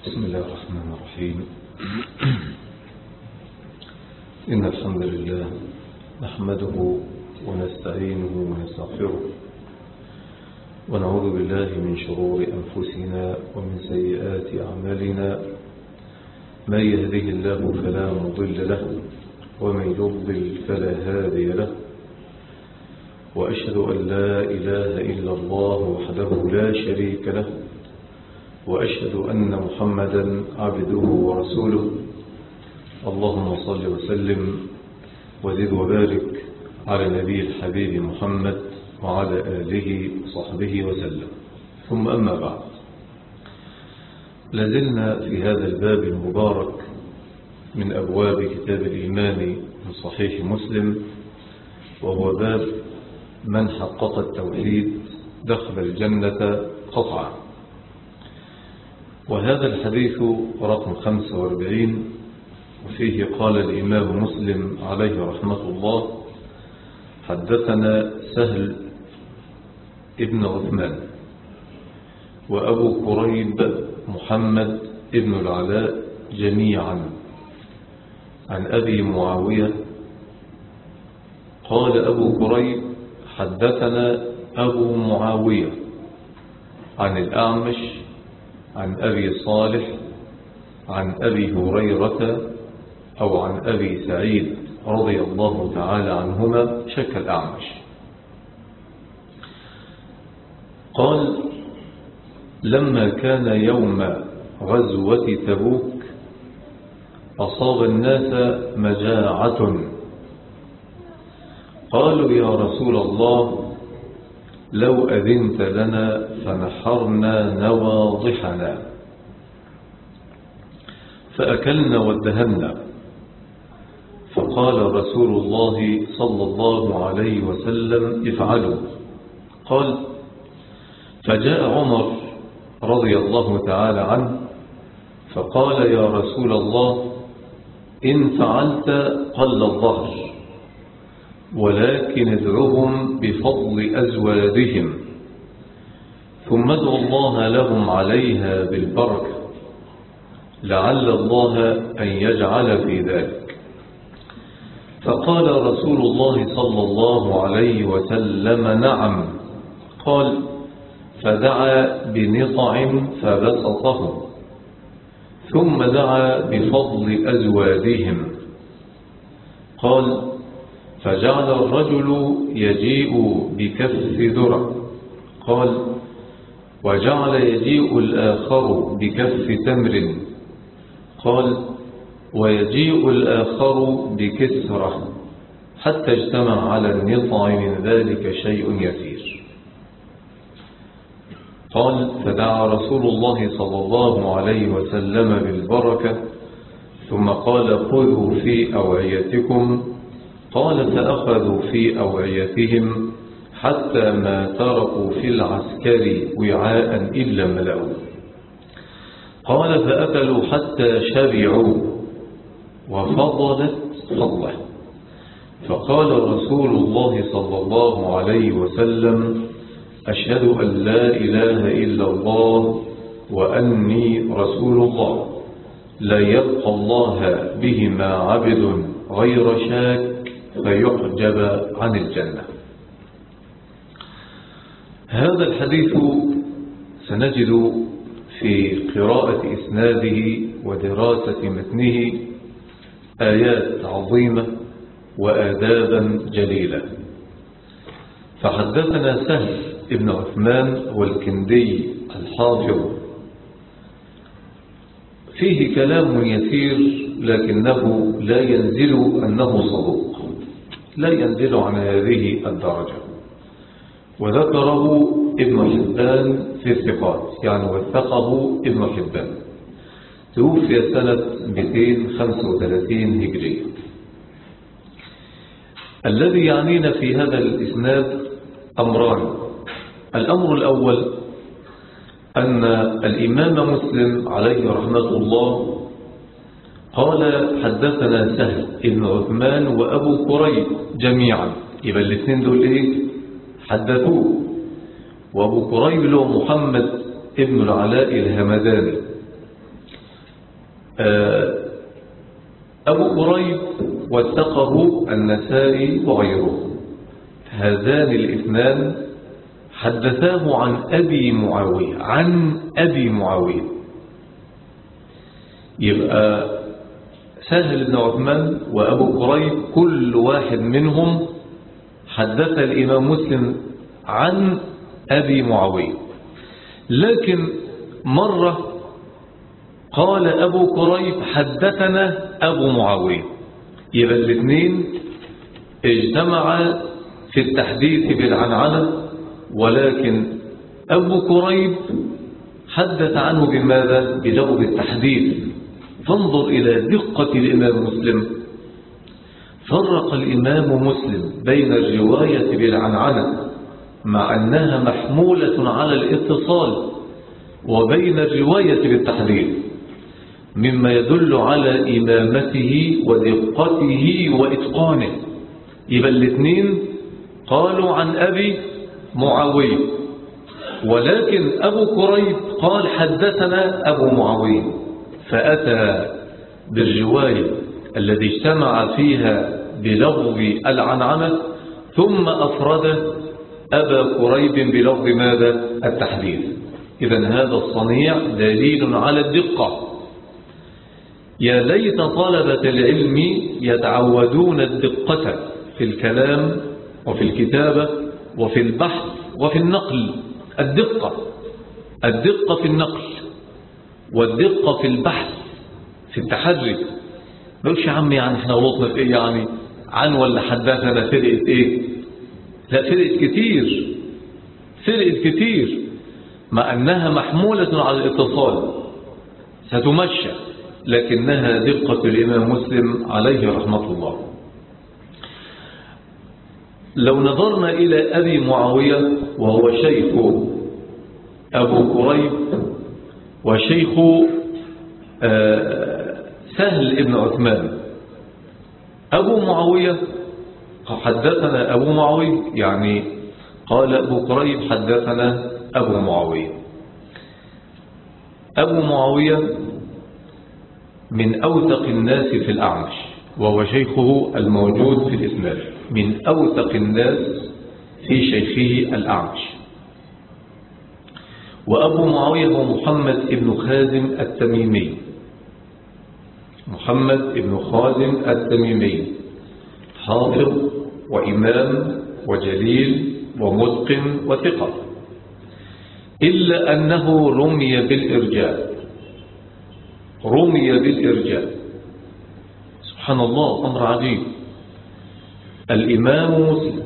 بسم الله الرحمن الرحيم. إن الحمد لله نحمده ونستعينه ونستغفره ونعوذ بالله من شرور أنفسنا ومن سيئات أعمالنا. من يهده الله فلا مضل له ومن يضلل فلا هادي له، وأشهد أن لا إله إلا الله وحده لا شريك له، وأشهد أن محمدا عبده ورسوله. اللهم صل وسلم وزد وبارك على نبي الحبيب محمد وعلى آله وصحبه وسلم. ثم أما بعد، لازلنا في هذا الباب المبارك من أبواب كتاب الإيمان من صحيح مسلم، وهو باب من حقق التوحيد دخل الجنة قطعا. وهذا الحديث رقم 45، وفيه قال الإمام مسلم عليه رحمة الله: حدثنا سهل ابن عثمان وأبو كريب محمد ابن العلاء جميعا عن أبي معاوية قال أبو كريب: حدثنا أبو معاوية عن الأعمش عن أبي صالح عن أبي هريرة أو عن أبي سعيد رضي الله تعالى عنهما، شك الأعمش. قال: لما كان يوم غزوة تبوك أصاب الناس مجاعة، قالوا: يا رسول الله، لو أذنت لنا فنحرنا نواضحنا فأكلنا وادهنا. فقال رسول الله صلى الله عليه وسلم: افعلوا. قال: فجاء عمر رضي الله تعالى عنه فقال: يا رسول الله، إن فعلت قل الظهر، ولكن ادعهم بفضل أزوادهم، ثم ادعوا الله لهم عليها بالبركة، لعل الله أن يجعل في ذلك. فقال رسول الله صلى الله عليه وسلم: نعم. قال: فدعا بنطع فبسطه، ثم دعا بفضل أزوادهم. قال: فجعل الرجل يجيء بكف ذرة. قال: وجعل يجيء الآخر بكف تمر. قال: ويجيء الآخر بكسرة، حتى اجتمع على النطع من ذلك شيء يسير. قال: فدعا رسول الله صلى الله عليه وسلم بالبركة، ثم قال: خذوا في أوعيتكم. قال: فأخذوا في أوعيتهم حتى ما تركوا في العسكر وعاء إلا ملأوا. قال: فأكلوا حتى شبعوا وفضلت فضله. فقال رسول الله صلى الله عليه وسلم: أشهد أن لا إله إلا الله وأني رسول الله، لا يلقى الله بهما عبد غير شاك فيحجب عن الجنة. هذا الحديث سنجد في قراءة إسناده ودراسة متنه آيات عظيمة وآدابا جليلة. فحدثنا سهل ابن عثمان والكندي الحافظ، فيه كلام يسير لكنه لا ينزل أنه صدوق، لا ينزل عن هذه الدرجة. وذكره ابن حبان في الثقات، يعني وثقه ابن حبان. توفي سنة 235 هجرية. الذي يعنينا في هذا الإسناد أمران. الأمر الأول أن الإمام مسلم عليه رحمة الله قال: حدثنا سهل ابن عثمان وأبو كريب جميعا. يبقى الاثنين دول إيه؟ حدثوه. وأبو كريب له محمد ابن العلاء الهمداني، أبو قريب وثقه النسائي وغيره. هذان الاثنان حدثاه عن أبي معاوية. يبقى سهل بن عثمان وأبو قريب كل واحد منهم حدث الإمام مسلم عن أبي معاوية. لكن مرة قال أبو قريب حدثنا أبو معاوية، يبقى الاثنين اجتمعا في التحديث بالعنعنة، ولكن أبو قريب حدث عنه بماذا؟ بلغة التحديث. فانظر إلى دقة الإمام مسلم. فرق الإمام مسلم بين الرواية بالعنعنة مع أنها محمولة على الاتصال، وبين الرواية بالتحديث، مما يدل على إمامته ودقته وإتقانه. يبقى الاثنين قالوا عن أبي معاوية، ولكن أبو قريب قال حدثنا أبو معاوية، فأتى بالرواية الذي اجتمع فيها بلفظ العنعنة، ثم أفرد أبا قريب بلفظ ماذا؟ التحديث. إذن هذا الصنيع دليل على الدقة. يا ليت طلبة العلم يتعودون الدقة في الكلام وفي الكتابة وفي البحث وفي النقل. الدقة في النقل، والدقة في البحث في التحري. ما يقولش يا عمي يعني احنا غلطنا في ايه، يعني عن ولا حدثنا فرقت ايه؟ لا، فرقت كتير مع انها محمولة على الاتصال ستمشى، لكنها دقة الإمام مسلم عليه رحمة الله. لو نظرنا إلى أبي معاوية وهو شيخ أبو قريب وشيخ سهل ابن عثمان، أبو معاوية حدثنا أبو معاوية، يعني قال أبو قريب حدثنا أبو معاوية. أبو معاوية من أوثق الناس في الأعمش، وهو شيخه الموجود في الإسناد، من أوثق الناس في شيخه الأعمش. وأبو معاوية هو محمد بن خازم التميمي، حافظ وإمام وجليل ومتقن وثقة، إلا أنه رمي بالإرجاء. سبحان الله، أمر عجيب. الإمام مسلم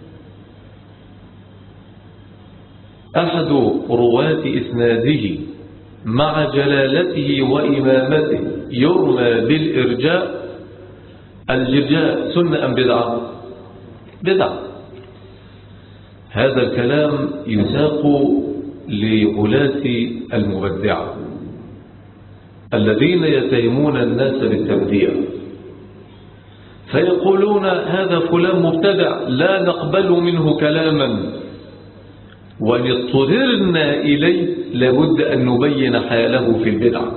أحد رواة إسناده مع جلالته وإمامته يرمى بالإرجاء. الإرجاء سنة أم بدعة؟ هذا الكلام يساق لغلاة المبدعة الذين يتهمون الناس بالتبديع، فيقولون هذا فلان مبتدع لا نقبل منه كلاما، وإن اضطررنا إليه لابد أن نبين حاله في البدعة.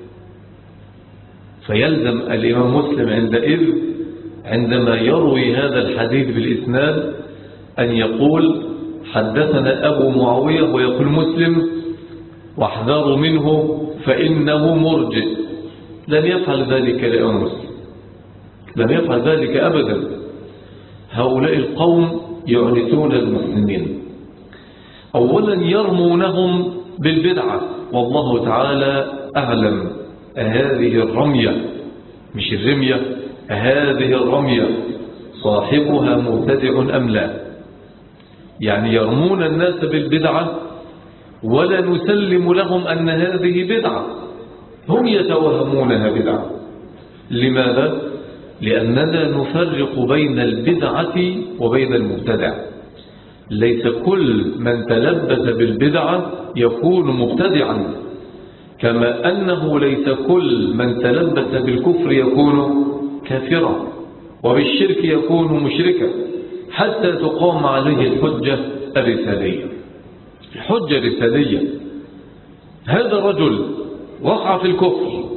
فيلزم الإمام مسلم عندما يروي هذا الحديث بالإسناد أن يقول حدثنا أبو معاوية، ويقول مسلم واحذروا منه فإنه مرجئ. لم يفعل ذلك الإمام مسلم، لم يفعل ذلك أبدا. هؤلاء القوم يعنتون المسلمين، أولا يرمونهم بالبدعة، والله تعالى أعلم هذه الرمية، مش الرمية، هذه الرمية صاحبها مبتدع أم لا. يعني يرمون الناس بالبدعة ولا نسلم لهم أن هذه بدعة، هم يتوهمونها بدعة. لماذا؟ لأننا نفرق بين البدعة وبين المبتدع. ليس كل من تلبس بالبدعة يكون مبتدعا، كما أنه ليس كل من تلبس بالكفر يكون كافرا، وبالشرك يكون مشركا، حتى تقام عليه الحجة الرسالية. هذا الرجل وقع في الكفر،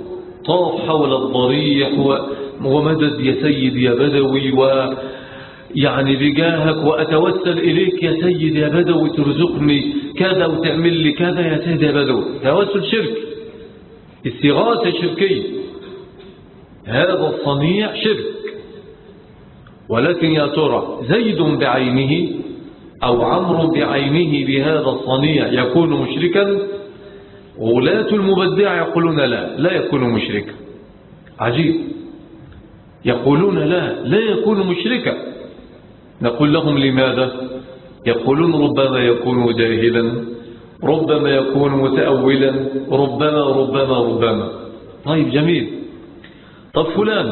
طاف حول الضريح ومدد يا سيد يا بدوي، ويعني بجاهك وأتوسل إليك يا سيد يا بدوي ترزقني كذا وتعمل لي كذا يا سيد يا بدوي. توسل شرك، استغاثة شركية، هذا الصنيع شرك. ولكن يا ترى زيد بعينه أو عمرو بعينه بهذا الصنيع يكون مشركا؟ غلاة المبدع يقولون لا يكون مشركا. عجيب، يقولون لا يكون مشركا. نقول لهم لماذا؟ يقولون ربما يكون جاهلا، ربما يكون متأولا، ربما. طيب جميل. طب فلان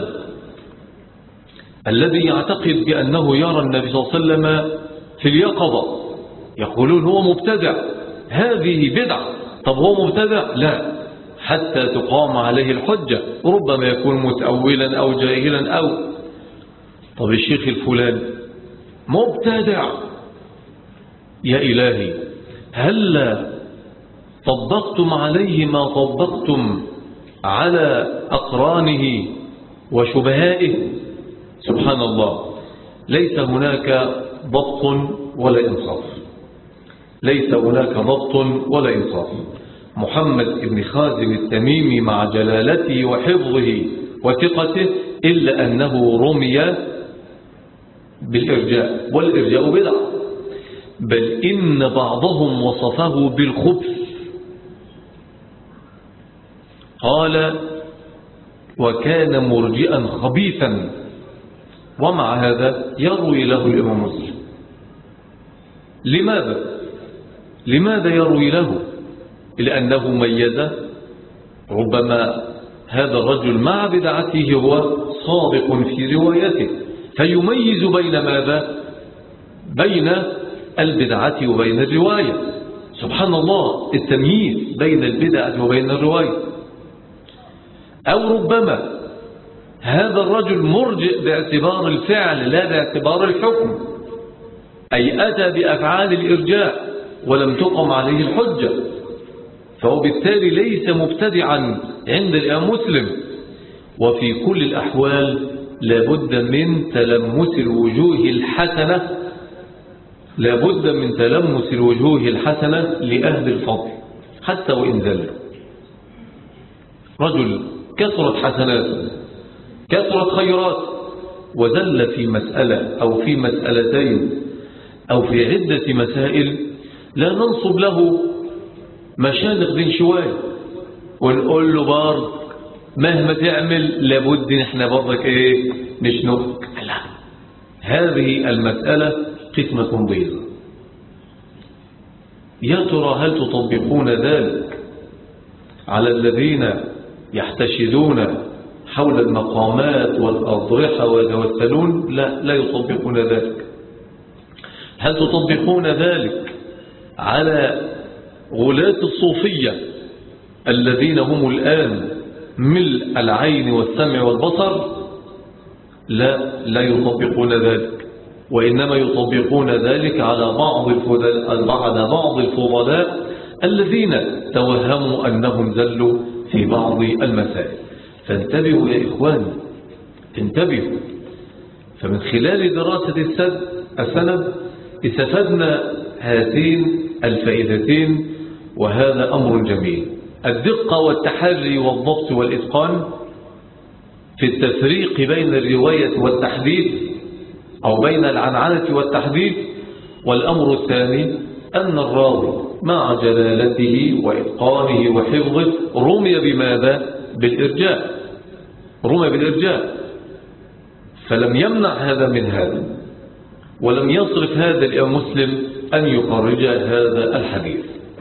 الذي يعتقد بأنه يرى النبي صلى الله عليه وسلم في اليقظة، يقولون هو مبتدع، هذه بدعة. طب هو مبتدع؟ لا، حتى تقام عليه الحجة، ربما يكون متأولا أو جاهلا أو. طب الشيخ الفلاني مبتدع، يا إلهي هل طبقتم عليه ما طبقتم على أقرانه وشبهائه؟ سبحان الله، ليس هناك ضبط ولا إنصاف، ليس هناك ضبط ولا إنصاف. محمد بن خازم التميمي مع جلالته وحفظه وثقته إلا أنه رمي بالإرجاء، والإرجاء بدعة، بل إن بعضهم وصفه بالخبث، قال وكان مرجئا خبيثا، ومع هذا يروي له الإمام مسلم. لماذا يروي له؟ لأنه ميز، ربما هذا الرجل مع بدعته هو صادق في روايته، فيميز بين ماذا؟ بين البدعة وبين الرواية. سبحان الله، التمييز بين البدعة وبين الرواية. أو ربما هذا الرجل مرجئ باعتبار الفعل لا باعتبار الحكم، أي أتى بأفعال الإرجاء ولم تقم عليه الحجة، فهو بالتالي ليس مبتدعا عند الإمام مسلم. وفي كل الأحوال لابد من تلمس الوجوه الحسنة، لابد من تلمس الوجوه الحسنة لأهل الفضل حتى وإن ذلوا. رجل كثرت حسناته، كثرت خيرات، وذل في مسألة أو في مسألتين أو في عدة مسائل، لا ننصب له مشانق ذي شوية ونقول له بارك مهما تعمل لابد نحن برضك نشنقك. لا، هذه المسألة قسمة ضيزة. يا ترى هل تطبقون ذلك على الذين يحتشدون حول المقامات والأضرحة ويتوسلون؟ لا يطبقون ذلك. هل تطبقون ذلك على غلاة الصوفية الذين هم الآن ملء العين والسمع والبصر؟ لا يطبقون ذلك، وإنما يطبقون ذلك على بعض الفضلاء الذين توهموا أنهم زلوا في بعض المسائل. فانتبهوا يا إخواني، انتبهوا. فمن خلال دراسة السند استفدنا هاتين الفائدتين، وهذا أمر جميل. الدقة والتحري والضبط والإتقان في التفريق بين الرواية والتحديث أو بين العنعنة والتحديث. والأمر الثاني أن الراوي مع جلالته وإتقانه وحفظه رمي بماذا؟ بالإرجاء، رمي بالإرجاء، فلم يمنع هذا من هذا، ولم يصرف هذا الإمام مسلم أن يخرج هذا الحديث.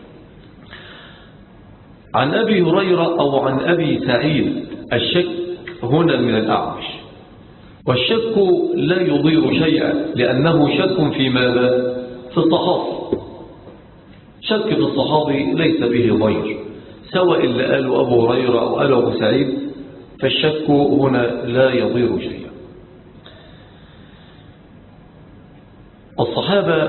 عن أبي هريرة أو عن أبي سعيد، الشك هنا من الأعمش، والشك لا يضير شيئا لأنه شك في ماذا؟ في الصحابة. شك في الصحابي ليس به ضير، سواء اللي قالوا أبو هريرة أو قالوا أبو سعيد، فالشك هنا لا يضير شيئا. الصحابة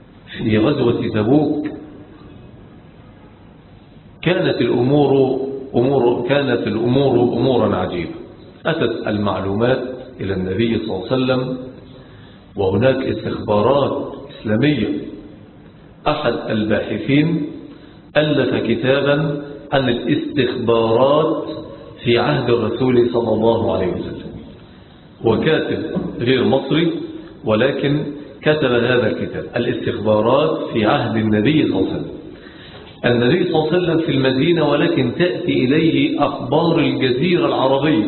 في غزوة تبوك كانت الأمور كانت الأمور أمورا عجيبة. أتت المعلومات إلى النبي صلى الله عليه وسلم، وهناك استخبارات إسلامية. أحد الباحثين ألف كتابا عن الاستخبارات في عهد الرسول صلى الله عليه وسلم، وكاتب غير مصري ولكن كتب هذا الكتاب، الاستخبارات في عهد النبي صلى الله عليه وسلم. النبي صلى الله عليه وسلم في المدينة، ولكن تأتي إليه أخبار الجزيرة العربية.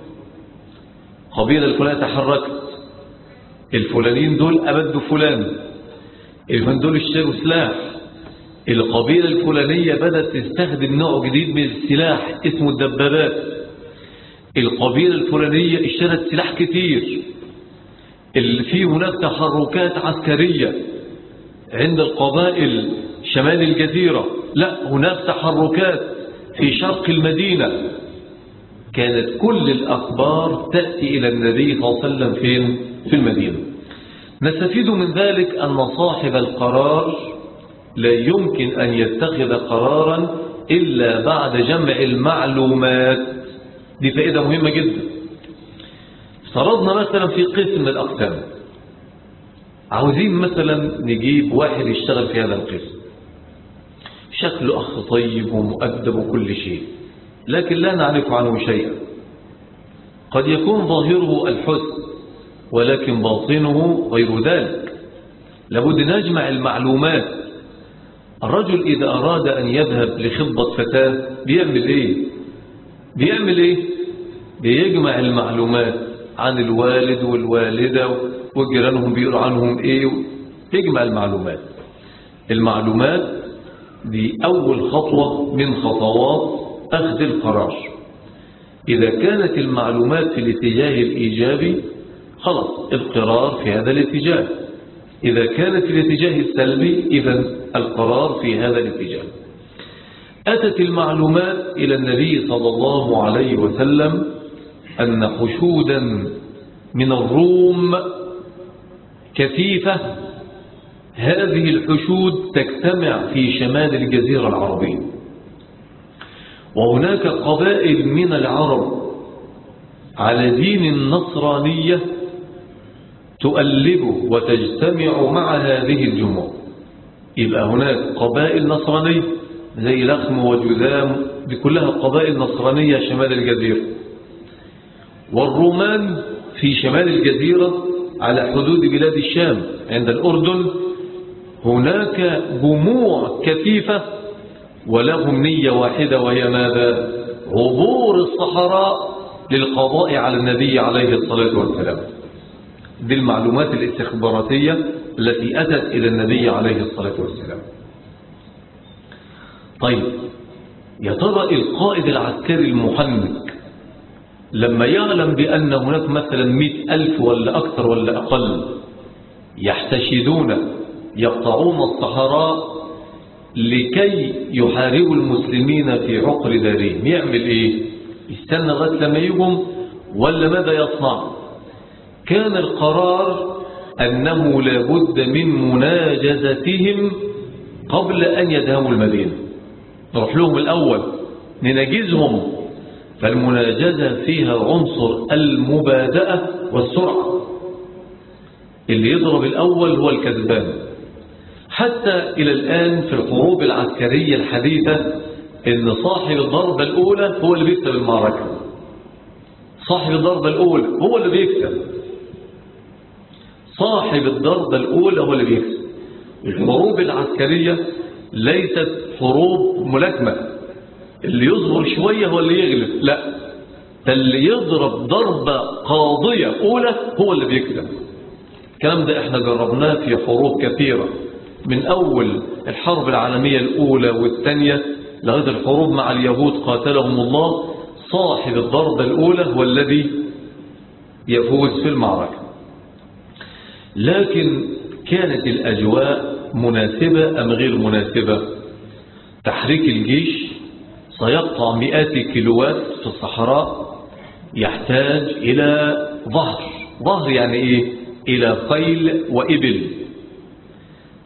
قبيلة الفلانية تحركت، الفلانيين دول أبدوا فلان، الفلان دول اشتروا سلاح، القبيلة الفلانية بدأت تستخدم نوع جديد من السلاح اسمه الدبابات، القبيلة الفلانية اشترت سلاح كتير، اللي فيه هناك تحركات عسكرية عند القبائل شمال الجزيرة، لا هناك تحركات في شرق المدينة. كانت كل الأخبار تأتي إلى النبي صلى الله عليه وسلم فين؟ في المدينة. نستفيد من ذلك أن صاحب القرار لا يمكن أن يتخذ قرارا إلا بعد جمع المعلومات. دي فائدة مهمة جدا. افترضنا مثلا في قسم من الأقسام، عاوزين مثلا نجيب واحد يشتغل في هذا القسم، شكله أخ طيب ومؤدب وكل شيء، لكن لا نعرف عنه شيئا. قد يكون ظاهره الحسن ولكن باطنه غير ذلك. لابد نجمع المعلومات. الرجل إذا أراد أن يذهب لخطبة فتاة بيعمل إيه؟ بيجمع المعلومات عن الوالد والوالدة وجيرانهم بيقولوا عنهم إيه، يجمع المعلومات دي أول خطوة من خطوات أخذ القرار. إذا كانت المعلومات في الاتجاه الإيجابي خلاص القرار في هذا الاتجاه، إذا كانت في الاتجاه السلبي إذن القرار في هذا الاتجاه. أتت المعلومات إلى النبي صلى الله عليه وسلم أن حشودا من الروم كثيفة، هذه الحشود تجتمع في شمال الجزيرة العربية، وهناك قبائل من العرب على دين النصرانية تؤلب وتجتمع مع هذه الجموع. يبقى هناك قبائل نصرانية زي لخم وجذام، دي كلها قبائل نصرانية شمال الجزيرة، والرومان في شمال الجزيرة على حدود بلاد الشام عند الأردن. هناك جموع كثيفة ولهم نية واحدة، وهي ماذا؟ عبور الصحراء للقضاء على النبي عليه الصلاة والسلام. دي المعلومات الاستخباراتية التي أتت إلى النبي عليه الصلاة والسلام. طيب، يا ترى القائد العسكري المحنك لما يعلم بأن هناك مثلا 100,000 ولا أكثر ولا أقل يحتشدون يقطعون الصحراء لكي يحاربوا المسلمين في عقر دارهم، يعمل إيه؟ يستنى لغاية لما يجوا ولا ماذا يصنع؟ كان القرار أنه لابد من مناجزتهم قبل أن يذهبوا المدينة. نروح لهم الأول ننجزهم. فالمناجزة فيها عنصر المبادئة والسرعة. اللي يضرب الأول هو الكذبان. حتى إلى الآن في الحروب العسكرية الحديثة إن صاحب الضربة الأولى هو اللي بيكسب المعركة. صاحب الضربة الأولى هو اللي بيكسب. صاحب الضربة الأولى هو اللي بيكسب. الحروب العسكرية ليست حروب ملاكمة، اللي يصبر شوية هو اللي يغلب، لا، اللي يضرب ضربة قاضية أولى هو اللي بيكسب. الكلام ده احنا جربناه في حروب كثيرة، من أول الحرب العالمية الأولى والثانية لغاية الحروب مع اليهود قاتلهم الله. صاحب الضربة الأولى هو الذي يفوز في المعركة. لكن كانت الأجواء مناسبة أم غير مناسبة؟ تحريك الجيش سيقطع مئات الكيلوات في الصحراء، يحتاج إلى ظهر يعني إيه؟ إلى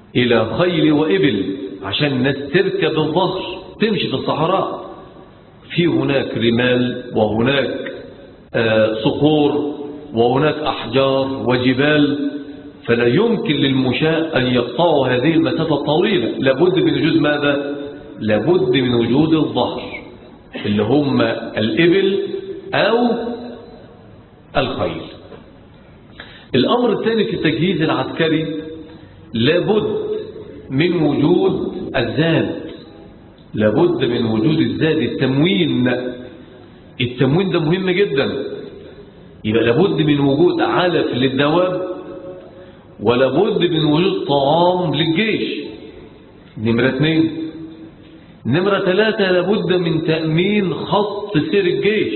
خيل وإبل عشان الناس تركب الظهر تمشي في الصحراء. في هناك رمال وهناك صخور وهناك أحجار وجبال، فلا يمكن للمشاة أن يقطعوا هذه المسافة الطويلة. لابد من وجود ماذا؟ لابد من وجود الظهر اللي هم الإبل أو الخيل. الأمر الثاني في التجهيز العسكري، لابد من وجود الزاد، لابد من وجود الزاد، التموين. التموين ده مهم جدا. يبقى لابد من وجود علف للدواب، ولابد من وجود طعام للجيش. نمرة 2. نمرة 3، لابد من تأمين خط سير الجيش.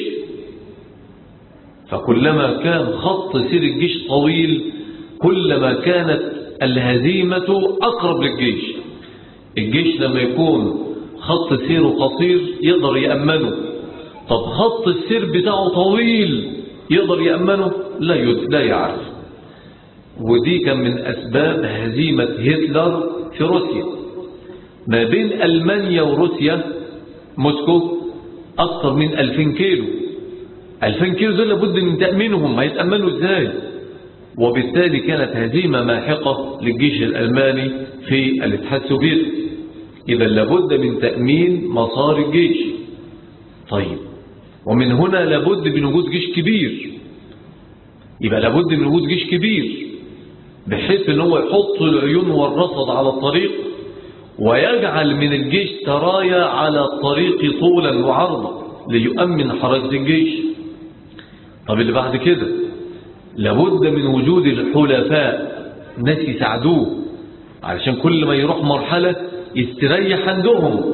فكلما كان خط سير الجيش طويل كلما كانت الهزيمة أقرب للجيش. الجيش لما يكون خط سيره قصير يقدر يأمنه، طب خط السير بتاعه طويل يقدر يأمنه؟ لا يعرف. ودي كان من أسباب هزيمة هتلر في روسيا. ما بين ألمانيا وروسيا موسكو أكثر من 2000 كيلو. 2000 كيلو دول لابد من تأمينهم، هيتأمنوا إزاي؟ وبالتالي كانت هزيمة ماحقة للجيش الألماني في الاتحاد السوفيتي. إذا لابد من تأمين مسار الجيش. طيب، ومن هنا لابد من وجود جيش كبير. يبقى لابد من وجود جيش كبير بحيث ان هو يحط العيون والرصد على الطريق، ويجعل من الجيش سرايا على الطريق طولا وعرضا ليؤمن حركة الجيش. طب اللي بعد كده، لابد من وجود الحلفاء، ناس يساعدوه علشان كل ما يروح مرحلة يستريح عندهم.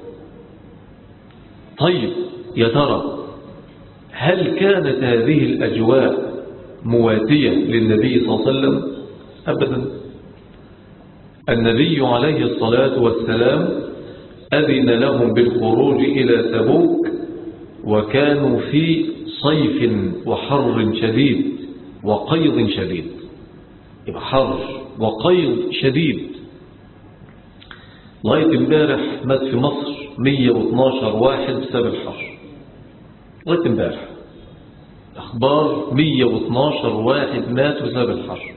طيب يا ترى هل كانت هذه الأجواء مواتية للنبي صلى الله عليه وسلم؟ أبدا. النبي عليه الصلاة والسلام أذن لهم بالخروج إلى تبوك وكانوا في صيف وحر شديد وقيض شديد. يبقى حر وقيض شديد. لغاية امبارح مات في مصر 112 واحد بسبب الحر. لغاية امبارح أخبار 112 واحد مات بسبب الحر.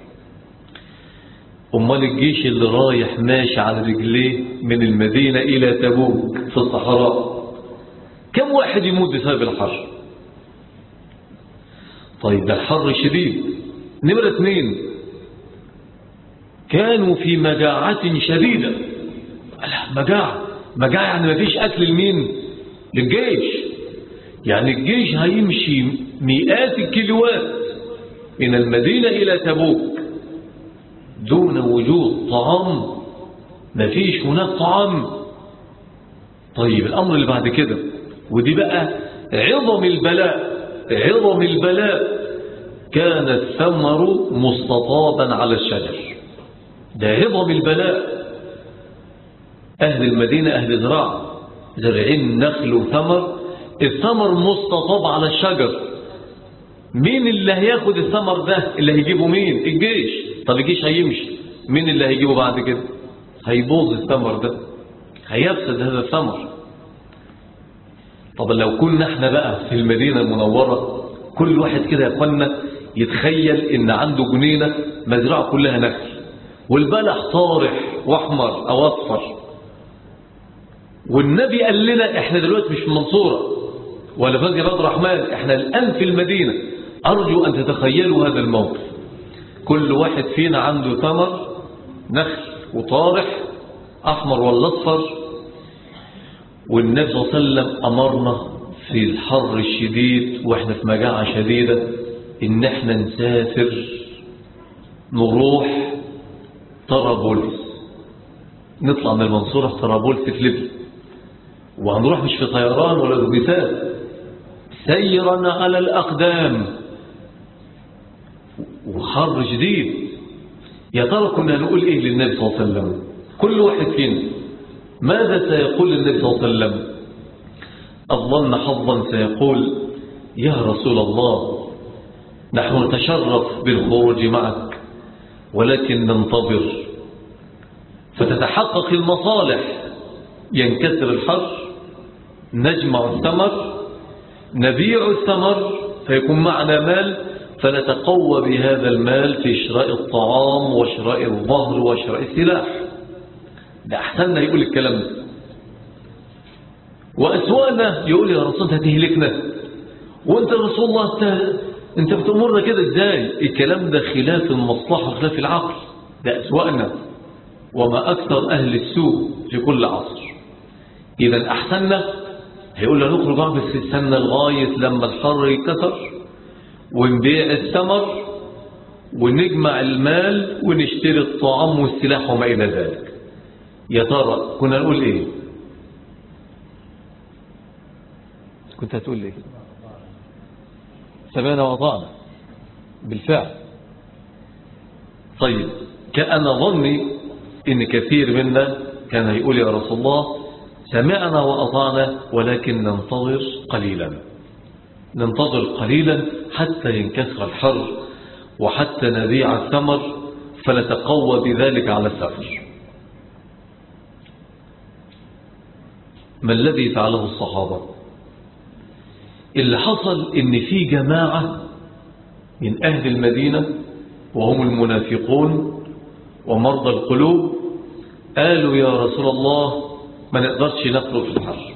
أمال الجيش اللي رايح ماشي على رجليه من المدينة إلى تبوك في الصحراء كم واحد يموت بسبب الحر؟ طيب ده الحر شديد. نمرة 2، كانوا في مجاعة شديدة. مجاعة يعني ما فيش أكل لمين؟ للجيش. يعني الجيش هيمشي مئات الكيلوات من المدينة إلى تبوك دون وجود طعام، ما فيش هناك طعام. طيب الأمر اللي بعد كده، ودي بقى عظم البلاء، كان الثمر مستطابا على الشجر. ده عظم البلاء. أهل المدينة أهل زراعة، زرعين نخل وثمر، الثمر مستطاب على الشجر. مين اللي هياخد الثمر ده؟ اللي هيجيبه مين؟ الجيش. طب الجيش هيمشي، مين اللي هيجيبه بعد كده؟ هيبوظ الثمر ده، هيفسد هذا الثمر. طب لو كنا احنا بقى في المدينة المنورة، كل واحد كده يا اخوانا يتخيل ان عنده جنينة مزرعة كلها نخل، والبلح طارح واحمر او اصفر، والنبي قال لنا احنا دلوقتي مش في المنصورة ولا في جبال الرحمن، احنا الآن في المدينة. أرجو أن تتخيلوا هذا الموقف. كل واحد فينا عنده ثمر نخل وطارح أحمر ولا أصفر، والنبي صلى الله عليه وسلم أمرنا في الحر الشديد وإحنا في مجاعة شديدة إن إحنا نسافر، نروح طرابلس، نطلع من المنصورة في طرابلس في ليبيا، وهنروح مش في طيران ولا اتوبيسات، سيرا على الأقدام وحر شديد. يا ترى كنا نقول إيه للنبي صلى الله عليه وسلم؟ كل واحد فينا ماذا سيقول للنبي صلى الله عليه وسلم؟ أظن حظا سيقول: يا رسول الله، نحن نتشرف بالخروج معك، ولكن ننتظر فتتحقق المصالح، ينكسر الحر نجمع الثمر نبيع الثمر فيكون معنا مال، فنتقوى بهذا المال في شراء الطعام وشراء الظهر وشراء السلاح. ده أحسننا يقول الكلام ده. وأسوأنا يقول يا رسول الله هتهلكنا، وانت رسول الله انت بتأمرنا كده ازاي؟ الكلام ده خلاف المصلحة وخلاف العقل. ده أسوأنا وما أكثر أهل السوء في كل عصر. إذا أحسننا هيقول له نخرج بس استنى لغاية لما الحر يتكسر ونبيع الثمر ونجمع المال ونشتري الطعام والسلاح وما إلى ذلك. يا ترى كنا نقول إيه؟ كنت هتقول إيه؟ سمعنا وأطعنا بالفعل. طيب كأن ظني إن كثير منا كان هيقول يا رسول الله سمعنا وأطعنا، ولكن ننتظر قليلا، ننتظر قليلا حتى ينكسر الحر وحتى نبيع الثمر فنتقوى بذلك على السفر. ما الذي فعله الصحابة؟ اللي حصل إن في جماعة من أهل المدينة وهم المنافقون ومرضى القلوب قالوا يا رسول الله ما نقدرش نخرج في الحر،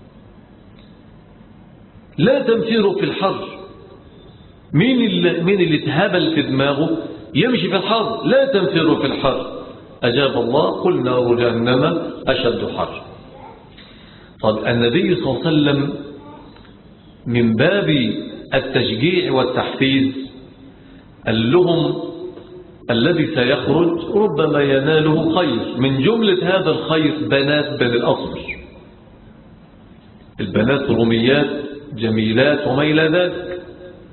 لا تنفروا في الحر. مين اللي اتهبل في دماغه يمشي في الحر؟ لا تنفروا في الحر. أجاب الله قل نار جهنم أشد حر. طب النبي صلى الله عليه وسلم من باب التشجيع والتحفيز قال لهم الذي سيخرج ربما يناله خير. من جملة هذا الخير بنات بني الأصفر، البنات روميات جميلات وما إلى ذلك.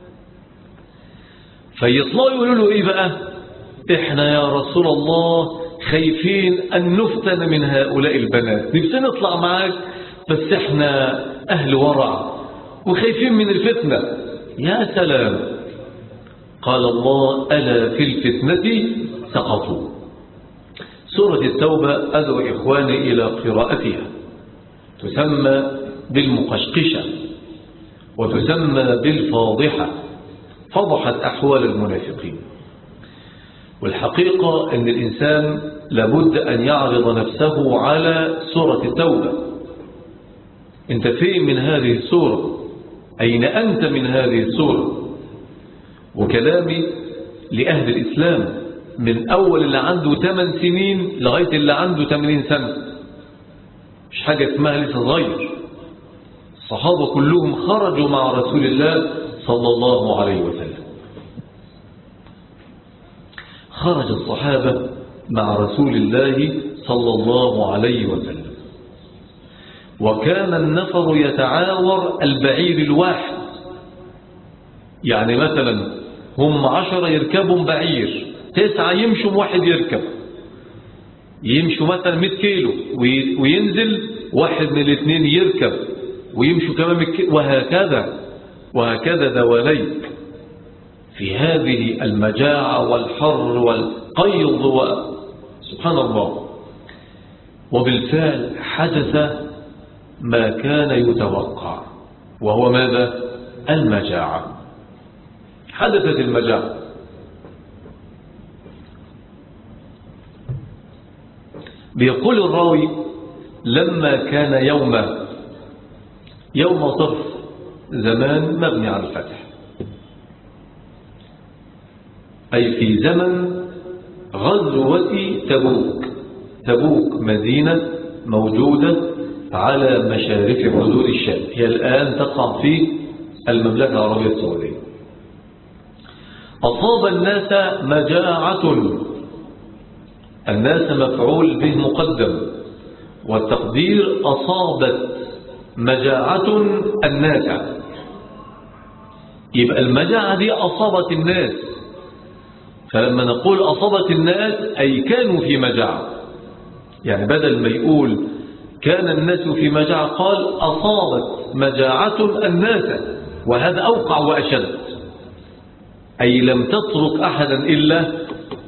فيطلعوا يقولوا له إيه بقى؟ إحنا يا رسول الله خايفين أن نفتن من هؤلاء البنات، نفسنا نطلع معاك بس إحنا أهل ورع وخايفين من الفتنة. يا سلام. قال الله ألا في الفتنة سقطوا. سورة التوبة أدعو إخواني إلى قراءتها، تسمى بالمقشقشة وتسمى بالفاضحة، فضحت أحوال المنافقين. والحقيقة أن الإنسان لابد أن يعرض نفسه على سورة التوبة. أنت فين من هذه السورة؟ أين أنت من هذه السورة؟ وكلامي لأهل الإسلام من أول اللي عنده 8 سنين لغاية اللي عنده 80 سنة، مش حاجة اسمها لسه صغير. الصحابة كلهم خرجوا مع رسول الله صلى الله عليه وسلم. خرج الصحابة مع رسول الله صلى الله عليه وسلم، وكان النفر يتعاور البعير الواحد. يعني مثلا هم 10 يركبوا بعير، 9 يمشوا واحد يركب، يمشوا مثلا 100 كيلو وينزل واحد من الاثنين يركب ويمشوا كمان 100 كيلو، وهكذا دواليك في هذه المجاعة والحر والقيض سبحان الله. وبالفعل حدث ما كان يتوقع، وهو ماذا؟ المجاعة. حدثت المجاعة. بيقول الراوي لما كان يوم صرف، زمان مبني على الفتح، أي في زمن غزوة تبوك. تبوك مدينة موجودة على مشارف حدود الشام، هي الآن تقع في المملكة العربية السعودية. أصاب الناس مجاعة، الناس مفعول به مقدم، والتقدير أصابت مجاعة الناس. يبقى المجاعة دي أصابت الناس، فلما نقول أصابت الناس أي كانوا في مجاعة. يعني بدل ما يقول كان الناس في مجاعة قال أصابت مجاعة الناس، وهذا أوقع وأشد، أي لم تترك أحدا إلا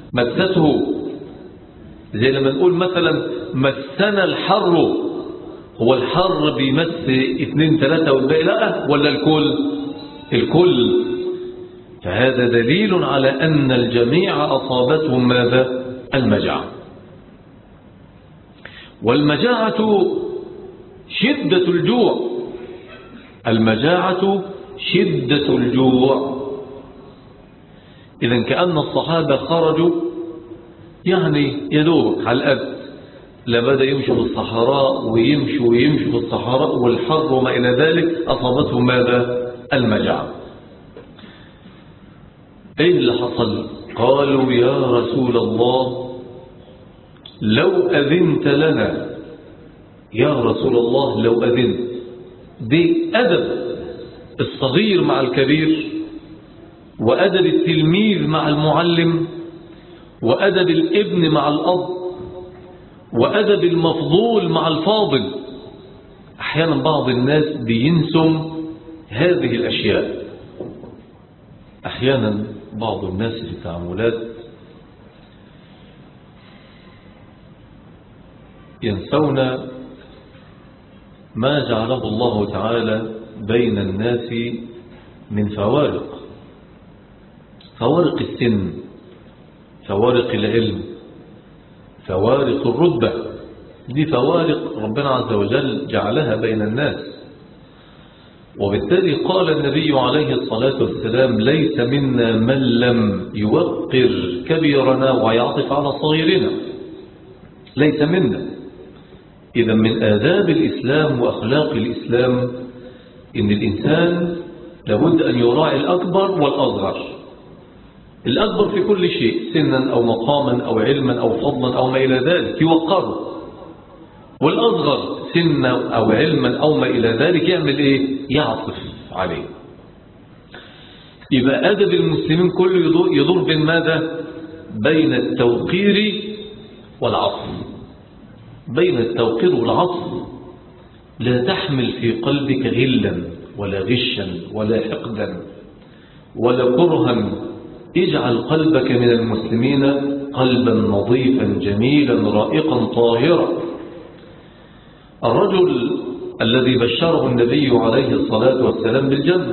مسته. زي لما نقول مثلا مسنا الحر، هو الحر بيمس 2 3 والباقي لا، ولا الكل. فهذا دليل على أن الجميع أصابتهم ماذا؟ المجاعة. والمجاعة شدة الجوع، المجاعة شدة الجوع. إذن كأن الصحابة خرجوا يعني يدوب على الأرض، لبدأ يمشوا في الصحراء ويمشوا في الصحراء والحر وما إلى ذلك، أصابتهم ماذا؟ المجاعة. إيه اللي حصل؟ قالوا يا رسول الله لو أذنت لنا، يا رسول الله لو أذنت. دي أدب الصغير مع الكبير، وأدب التلميذ مع المعلم، وأدب الابن مع الأب، وأدب المفضول مع الفاضل. أحيانا بعض الناس بينسوا هذه الأشياء. أحيانا بعض الناس في التعاملات ينسون ما جعله الله تعالى بين الناس من فوارق السن، فوارق العلم، فوارق الرتبة. دي فوارق ربنا عز وجل جعلها بين الناس. وبالتالي قال النبي عليه الصلاة والسلام ليس منا من لم يوقر كبيرنا ويعطف على صغيرنا، ليس منا. إذا من آداب الإسلام وأخلاق الإسلام إن الإنسان لابد أن يراعي الأكبر والأصغر. الأكبر في كل شيء سنا أو مقاما أو علما أو فضلا أو ما إلى ذلك يوقره، والأصغر سنا أو علما أو ما إلى ذلك يعمل إيه؟ يعطف عليه. يبقى أدب المسلمين كله يدور بين ماذا؟ بين التوقير والعطف. بين التوقير والعطف. لا تحمل في قلبك غلا ولا غشا ولا حقدا ولا كرها. اجعل قلبك من المسلمين قلبا نظيفا جميلا رائقا طاهرا. الرجل الذي بشره النبي عليه الصلاة والسلام بالجنة،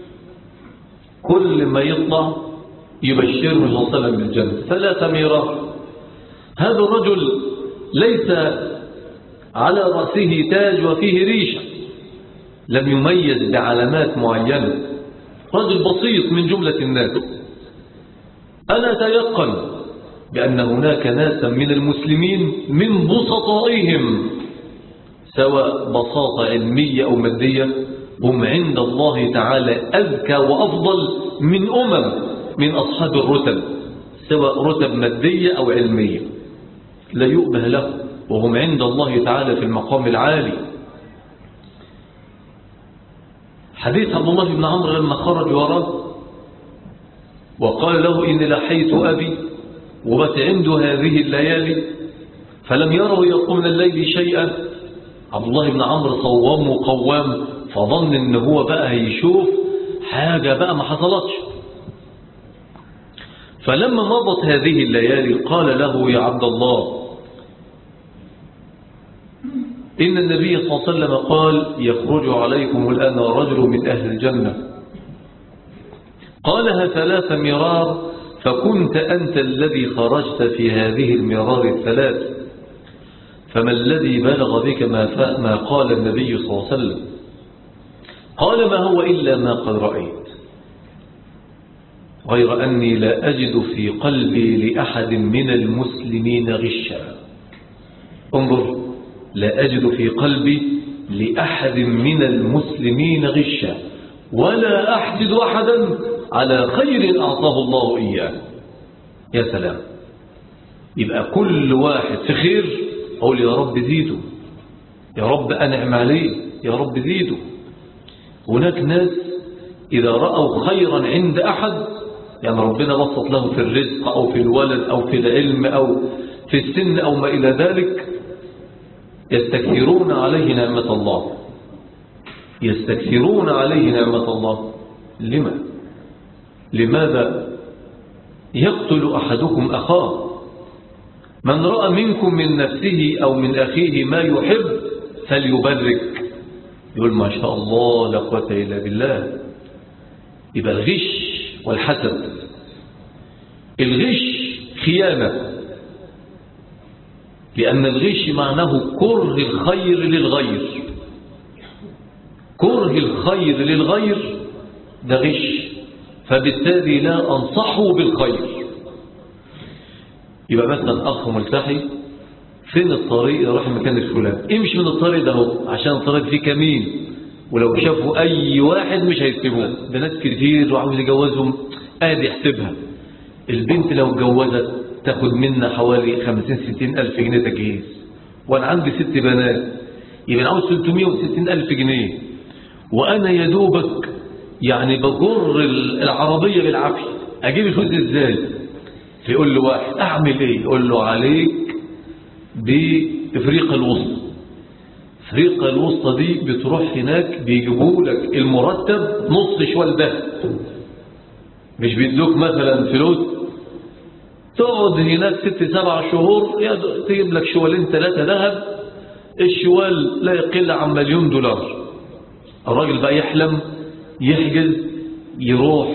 كل ما يطلع يبشره صلى الله عليه وسلم بالجنة 3 ميراث. هذا الرجل ليس على رأسه تاج وفيه ريشة، لم يميز بعلامات معينة، رجل بسيط من جملة الناس. أنا أتيقن بأن هناك ناسا من المسلمين من بسطائهم، سواء بساطة علمية أو مادية، هم عند الله تعالى أذكى وأفضل من من أصحاب الرتب، سواء رتب مادية أو علمية، لا يؤبه له، وهم عند الله تعالى في المقام العالي. حديث عبد الله بن عمرو لما خرج وراه وقال له إني لحيت أبي وبت عنده هذه الليالي فلم يروا يقوم من الليل شيئا. عبد الله بن عمرو صوام وقوام، فظن إن هو بقى هيشوف حاجة بقى ما حصلتش. فلما مضت هذه الليالي قال له يا عبد الله إن النبي صلى الله عليه وسلم قال يخرج عليكم الآن رجل من أهل الجنة، قالها 3 مرار، فكنت أنت الذي خرجت في هذه المرار 3، فما الذي بلغ بك ما قال النبي صلى الله عليه وسلم؟ قال ما هو إلا ما قد رأيت، غير أني لا أجد في قلبي لأحد من المسلمين غشا. انظر، لا أجد في قلبي لأحد من المسلمين غشا ولا أحسد أحدا على خير أعطاه الله إياه. يا سلام، يبقى كل واحد في خير أقول يا رب زيده، يا رب أنعم عليه، يا رب زيده. هناك ناس إذا رأوا خيرا عند أحد، يعني ربنا بسط له في الرزق أو في الولد أو في العلم أو في السن أو ما إلى ذلك، يستكثرون عليه نعمة الله، يستكثرون عليه نعمة الله. لماذا يقتل أحدكم أخاه؟ من رأى منكم من نفسه أو من أخيه ما يحب فليبرك، يقول ما شاء الله لا قوة إلا بالله. يبقى الغش والحسد. الغش خيانة، لأن الغش معناه كره الخير للغير. كره الخير للغير ده غش، فبالتالي لا أنصحه بالخير. يبقى مثلا أخ ملتحي، فين الطريق يروح المكان الفلاني، امشي من الطريق ده هو، عشان الطريق فيه كمين، ولو شافوا أي واحد مش هيسيبوه، ده ناس كتير وعاوز يجوزهم قاعد يحسبها. البنت لو اتجوزت تاخد منا حوالي 50-60 ألف جنيه تجهيز، وأنا عندي 6 بنات، يبقى عاوز 360 ألف جنيه، وأنا يا دوبك يعني بجر العربية بالعافية، أجيب الفلوس إزاي؟ فيقول له واحد أعمل إيه؟ يقول له عليك بإفريقيا الوسطى. إفريقيا الوسطى دي بتروح هناك بيجيبوا لك المرتب نص شوال ده، مش بيدوك مثلا فلوس تقعد هناك 6-7 شهور تجيب لك شوالين 3 ذهب، الشوال لا يقل عن $1,000,000. الراجل بقى يحلم يحجز يروح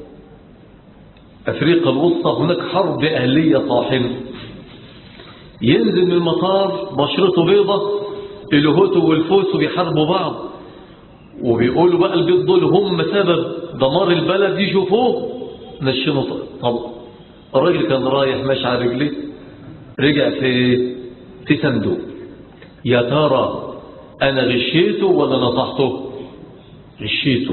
أفريقيا الوسطى، هناك حرب أهلية طاحنة، ينزل من المطار بشرته بيضة، الهوتو والفوسو بيحاربوا بعض، وبيقولوا بقى البيض دول هم سبب دمار البلد، يشوفوه نشنوا طلق. الراجل كان رايح ماشي على رجليه، رجع في صندوق. يا ترى أنا غشيته ولا نصحته؟ غشيته.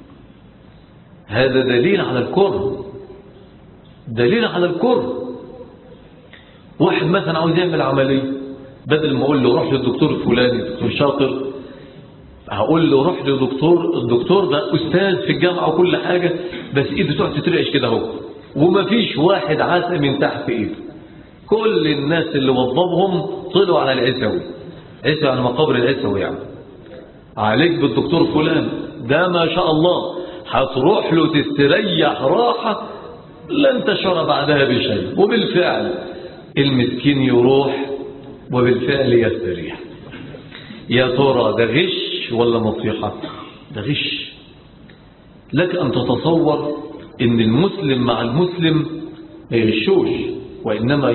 هذا دليل على الكره، دليل على الكره. واحد مثلا عاوز يعمل عملية، بدل ما اقول له روح للدكتور الفلاني دكتور شاطر، هقول له روح لدكتور، الدكتور ده استاذ في الجامعه وكل حاجه، بس ايده تقعد تترعش كده اهو، ومفيش واحد عاسى من تحت ايده. كل الناس اللي وظفهم طلعوا على العسوي، عسوي يعني مقابر العسوي، يعني عليك بالدكتور فلان ده ما شاء الله هتروح له تستريح راحه لن تشعر بعدها بشيء. وبالفعل المسكين يروح وبالفعل يستريح. يا ترى ده غش ولا نصيحة؟ ده غش. لك أن تتصور إن المسلم مع المسلم ما يغشوش، وإنما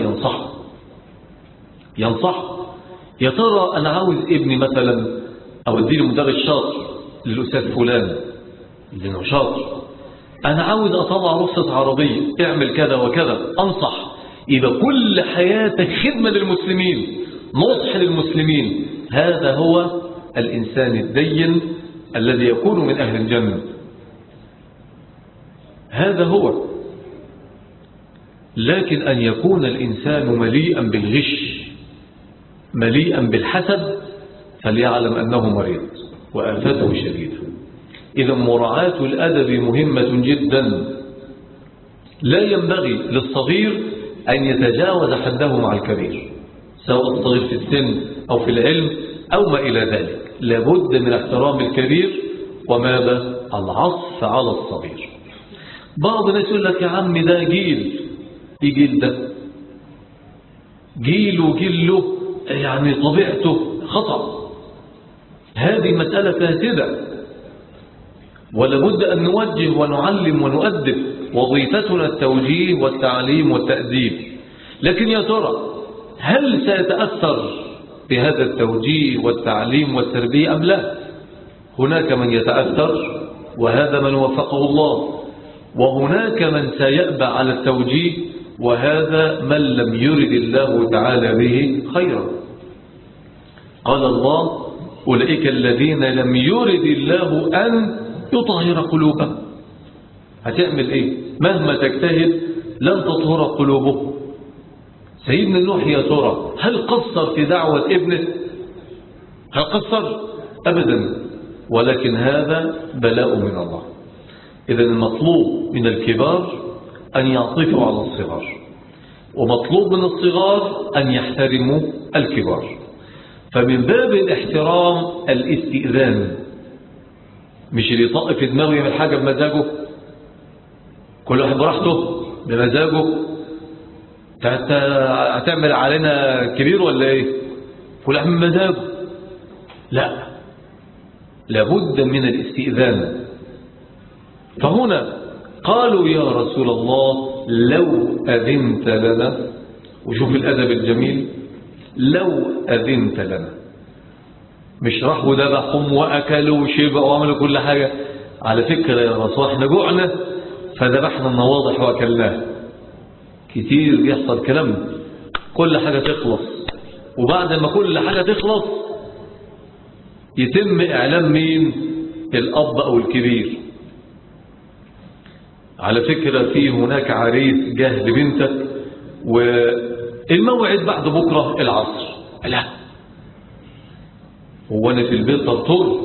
ينصح. يا ترى أنا عاوز ابني مثلا أوديه لمدرس شاطر للأستاذ فلان لأنه شاطر، أنا عاوز أطلع رخصة عربية، اعمل كذا وكذا، أنصح. يبقى كل حياتك خدمة للمسلمين، نصح للمسلمين. هذا هو الإنسان الدين الذي يكون من أهل الجنة. هذا هو. لكن أن يكون الإنسان مليئا بالغش مليئا بالحسد، فليعلم أنه مريض وآفته شديدة. إذا مراعاة الأدب مهمة جدا. لا ينبغي للصغير أن يتجاوز حده مع الكبير، سواء الصغير في السن أو في العلم أو ما إلى ذلك. لابد من احترام الكبير وماذا؟ العطف على الصغير. بعض الناس يقول لك يا عم ده جيل، إيه جيل ده؟ جيل وجيله يعني طبيعته خطأ. هذه مسألة فاسدة، ولابد أن نوجه ونعلم ونؤدب، وظيفتنا التوجيه والتعليم والتأديب. لكن يا ترى هل سيتأثر بهذا التوجيه والتعليم والتربية أم لا؟ هناك من يتأثر وهذا من وفقه الله، وهناك من سيأبى على التوجيه وهذا من لم يرد الله تعالى به خيرا. قال الله أولئك الذين لم يرد الله أن يطهر قلوبهم. هتعمل ايه؟ مهما تجتهد لن تطهر قلوبه. سيدنا نوح يا ترى هل قصر في دعوة ابنه؟ هل قصر؟ أبدا، ولكن هذا بلاء من الله. إذن المطلوب من الكبار أن يعطفوا على الصغار، ومطلوب من الصغار أن يحترموا الكبار. فمن باب الاحترام الاستئذان، مش اللي يطق في دماغه يعمل حاجة بمزاجه، كل واحد براحته بمزاجه. هتعمل علينا كبير ولا ايه؟ كل واحد بمزاجه. لا، لابد من الاستئذان. فهنا قالوا يا رسول الله لو أذنت لنا، وشوف الأدب الجميل، لو أذنت لنا، مش راحوا ذبحهم وأكلوا وشبعوا وعملوا كل حاجة. على فكرة يا رسول احنا جوعنا فذبحنا النواضح وأكلناها. كتير بيحصل كلام، كل حاجة تخلص، وبعد ما كل حاجة تخلص يتم إعلام مين؟ الأب أو الكبير. على فكرة في هناك عريس جاه لبنتك والموعد بعد بكرة العصر. لا، هو أنا في البيت طرطور؟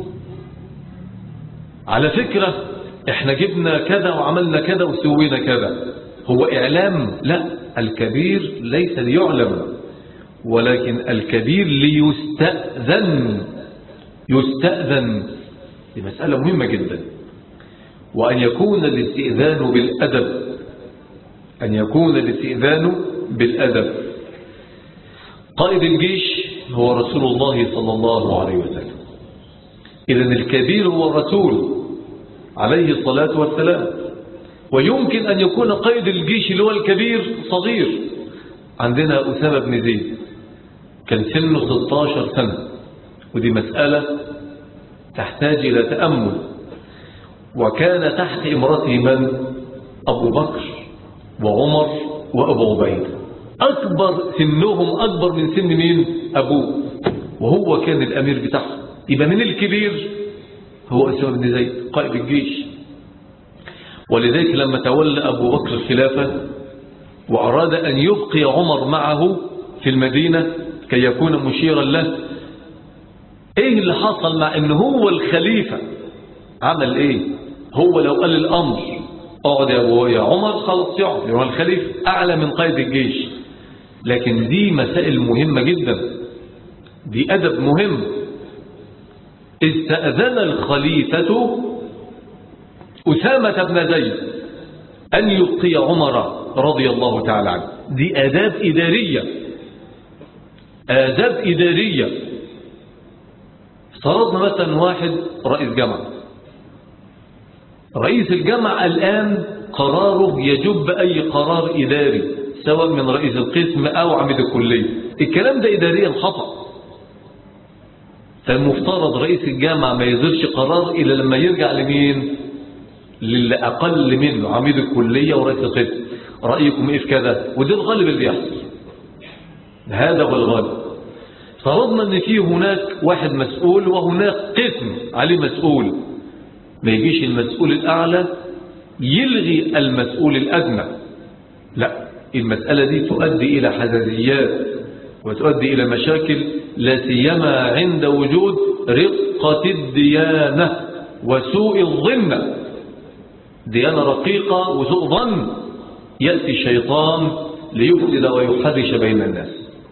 على فكرة احنا جبنا كذا وعملنا كذا وسوينا كذا. هو إعلام؟ لا، الكبير ليس ليعلم، ولكن الكبير ليستأذن. يستأذن، دي مسألة مهمة جدا. وأن يكون الاستئذان بالأدب، أن يكون الاستئذان بالأدب. قائد الجيش هو رسول الله صلى الله عليه وسلم، إذن الكبير هو الرسول عليه الصلاة والسلام. ويمكن أن يكون قائد الجيش اللي هو الكبير صغير. عندنا أسامة بن زيد كان سنه 16 سنة، ودي مسألة تحتاج إلى تأمل. وكان تحت إمرته من؟ أبو بكر وعمر وأبو عبيدة، أكبر سنهم أكبر من سن مين؟ أبوه، وهو كان الأمير بتاعه. يبقى من الكبير هو أسامة بن زيد قائد الجيش. ولذلك لما تولى أبو بكر الخلافة وأراد أن يبقي عمر معه في المدينة كي يكون مشيرا له، إيه اللي حصل مع إنه هو الخليفة؟ عمل إيه؟ هو لو قال الأمر اقعد يا عمر، خلاص يقعد، هو الخليفة أعلى من قائد الجيش. لكن دي مسائل مهمة جدا، دي أدب مهم. استأذن الخليفة أسامة بن زيد أن يبقي عمر رضي الله تعالى عنه. دي آداب إدارية، آداب إدارية. افترضنا مثلا واحد رئيس جامعة، رئيس الجامعة الآن قراره يجب أي قرار إداري سواء من رئيس القسم أو عميد الكلية. الكلام ده إداريا خطأ. فالمفترض رئيس الجامعة ما يصدرش قرار إلا لما يرجع لمين؟ للي أقل منه، عميد الكلية ورئيس القسم. رأيكم إيه في كذا؟ وده الغالب اللي بيحصل، هذا هو الغالب. فرضنا أن فيه هناك واحد مسؤول وهناك قسم عليه مسؤول، ما يجيش المسؤول الأعلى يلغي المسؤول الأدنى. لا، المسألة دي تؤدي إلى حزازيات وتؤدي إلى مشاكل، لا سيما عند وجود رقة الديانة وسوء الظن. ديانة رقيقة وسوء ظن، يأتي الشيطان ليفسد ويحرش بين الناس.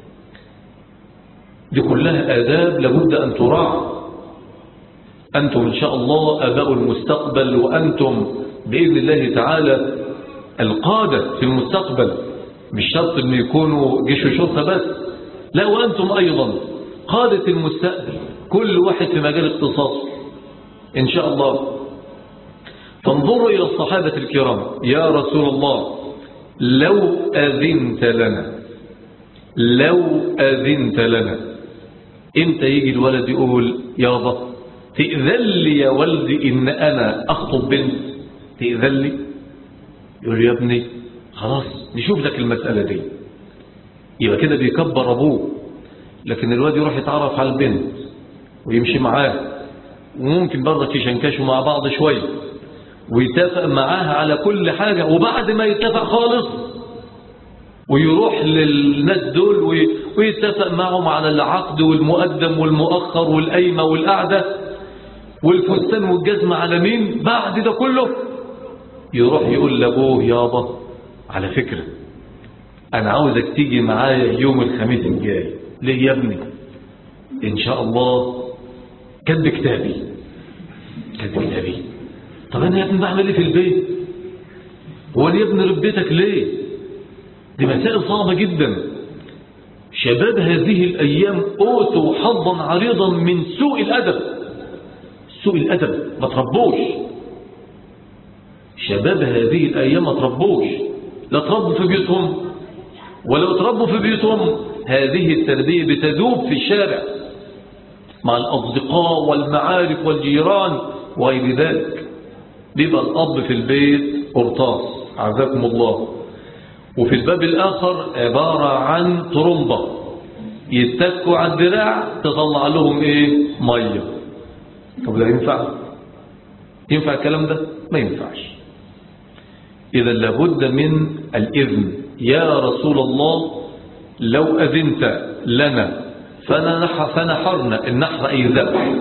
دي كلها آداب لابد أن تراعى. أنتم إن شاء الله آباء المستقبل، وأنتم بإذن الله تعالى القادة في المستقبل. مش شرط أن يكونوا جيش وشرطة بس، لا، وأنتم أيضا قادة المستقبل، كل واحد في مجال اختصاصه إن شاء الله. فانظروا إلى الصحابة الكرام، يا رسول الله لو أذنت لنا، لو أذنت لنا. إمتى يجي الولد يقول يابا تأذن لي يا ولدي إن أنا أخطب بنت؟ تأذن لي؟ يقول يا ابني خلاص نشوف لك المسألة دي. يبقى كده بيكبر أبوه. لكن الولد يروح يتعرف على البنت ويمشي معاه، وممكن برضك يشنكشوا مع بعض شوية ويتفق معاها على كل حاجة، وبعد ما يتفق خالص ويروح للناس دول ويتفق معهم على العقد والمقدم والمؤخر والقايمة والقعدة والفستان والجزمة على مين. بعد ده كله يروح يقول لأبوه يابا على فكرة أنا عاوزك تيجي معايا يوم الخميس الجاي. ليه يا ابني؟ إن شاء الله كتب كتابي. كتب كتابي؟ طب أنا يا ابني بعمل إيه في البيت؟ هو يا ابني ربيتك ليه؟ دي مسائل صعبة جدا. شباب هذه الأيام أوتوا حظا عريضا من سوء الأدب. سوء الأدب، ما تربوش. شباب هذه الأيام ما تربوش، لا تربوا في بيوتهم، ولو تربوا في بيوتهم هذه التربية بتذوب في الشارع مع الأصدقاء والمعارف والجيران وغير ذلك. بيبقى الأب في البيت قرطاس عزكم الله، وفي الباب الآخر عبارة عن طرمبة يتكوا على الدراع تطلع لهم ايه؟ مية. طب لا ينفع؟ ينفع الكلام ده؟ ما ينفعش. إذا لابد من الإذن. يا رسول الله لو أذنت لنا فنحرنا، النحر أي ذبح،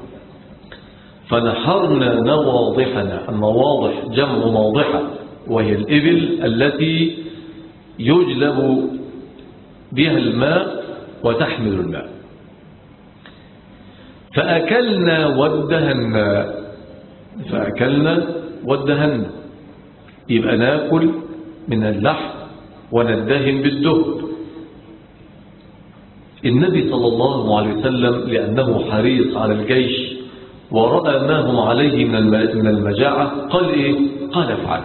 فنحرنا نواضحنا. النواضح جمع ناضحة، وهي الإبل التي يجلب بها الماء وتحمل الماء. فأكلنا وادهنا، يبقى ناكل من اللحم وندهن بالدهن. النبي صلى الله عليه وسلم لأنه حريص على الجيش ورأى ما هم عليه من المجاعة قال إيه؟ قال افعل.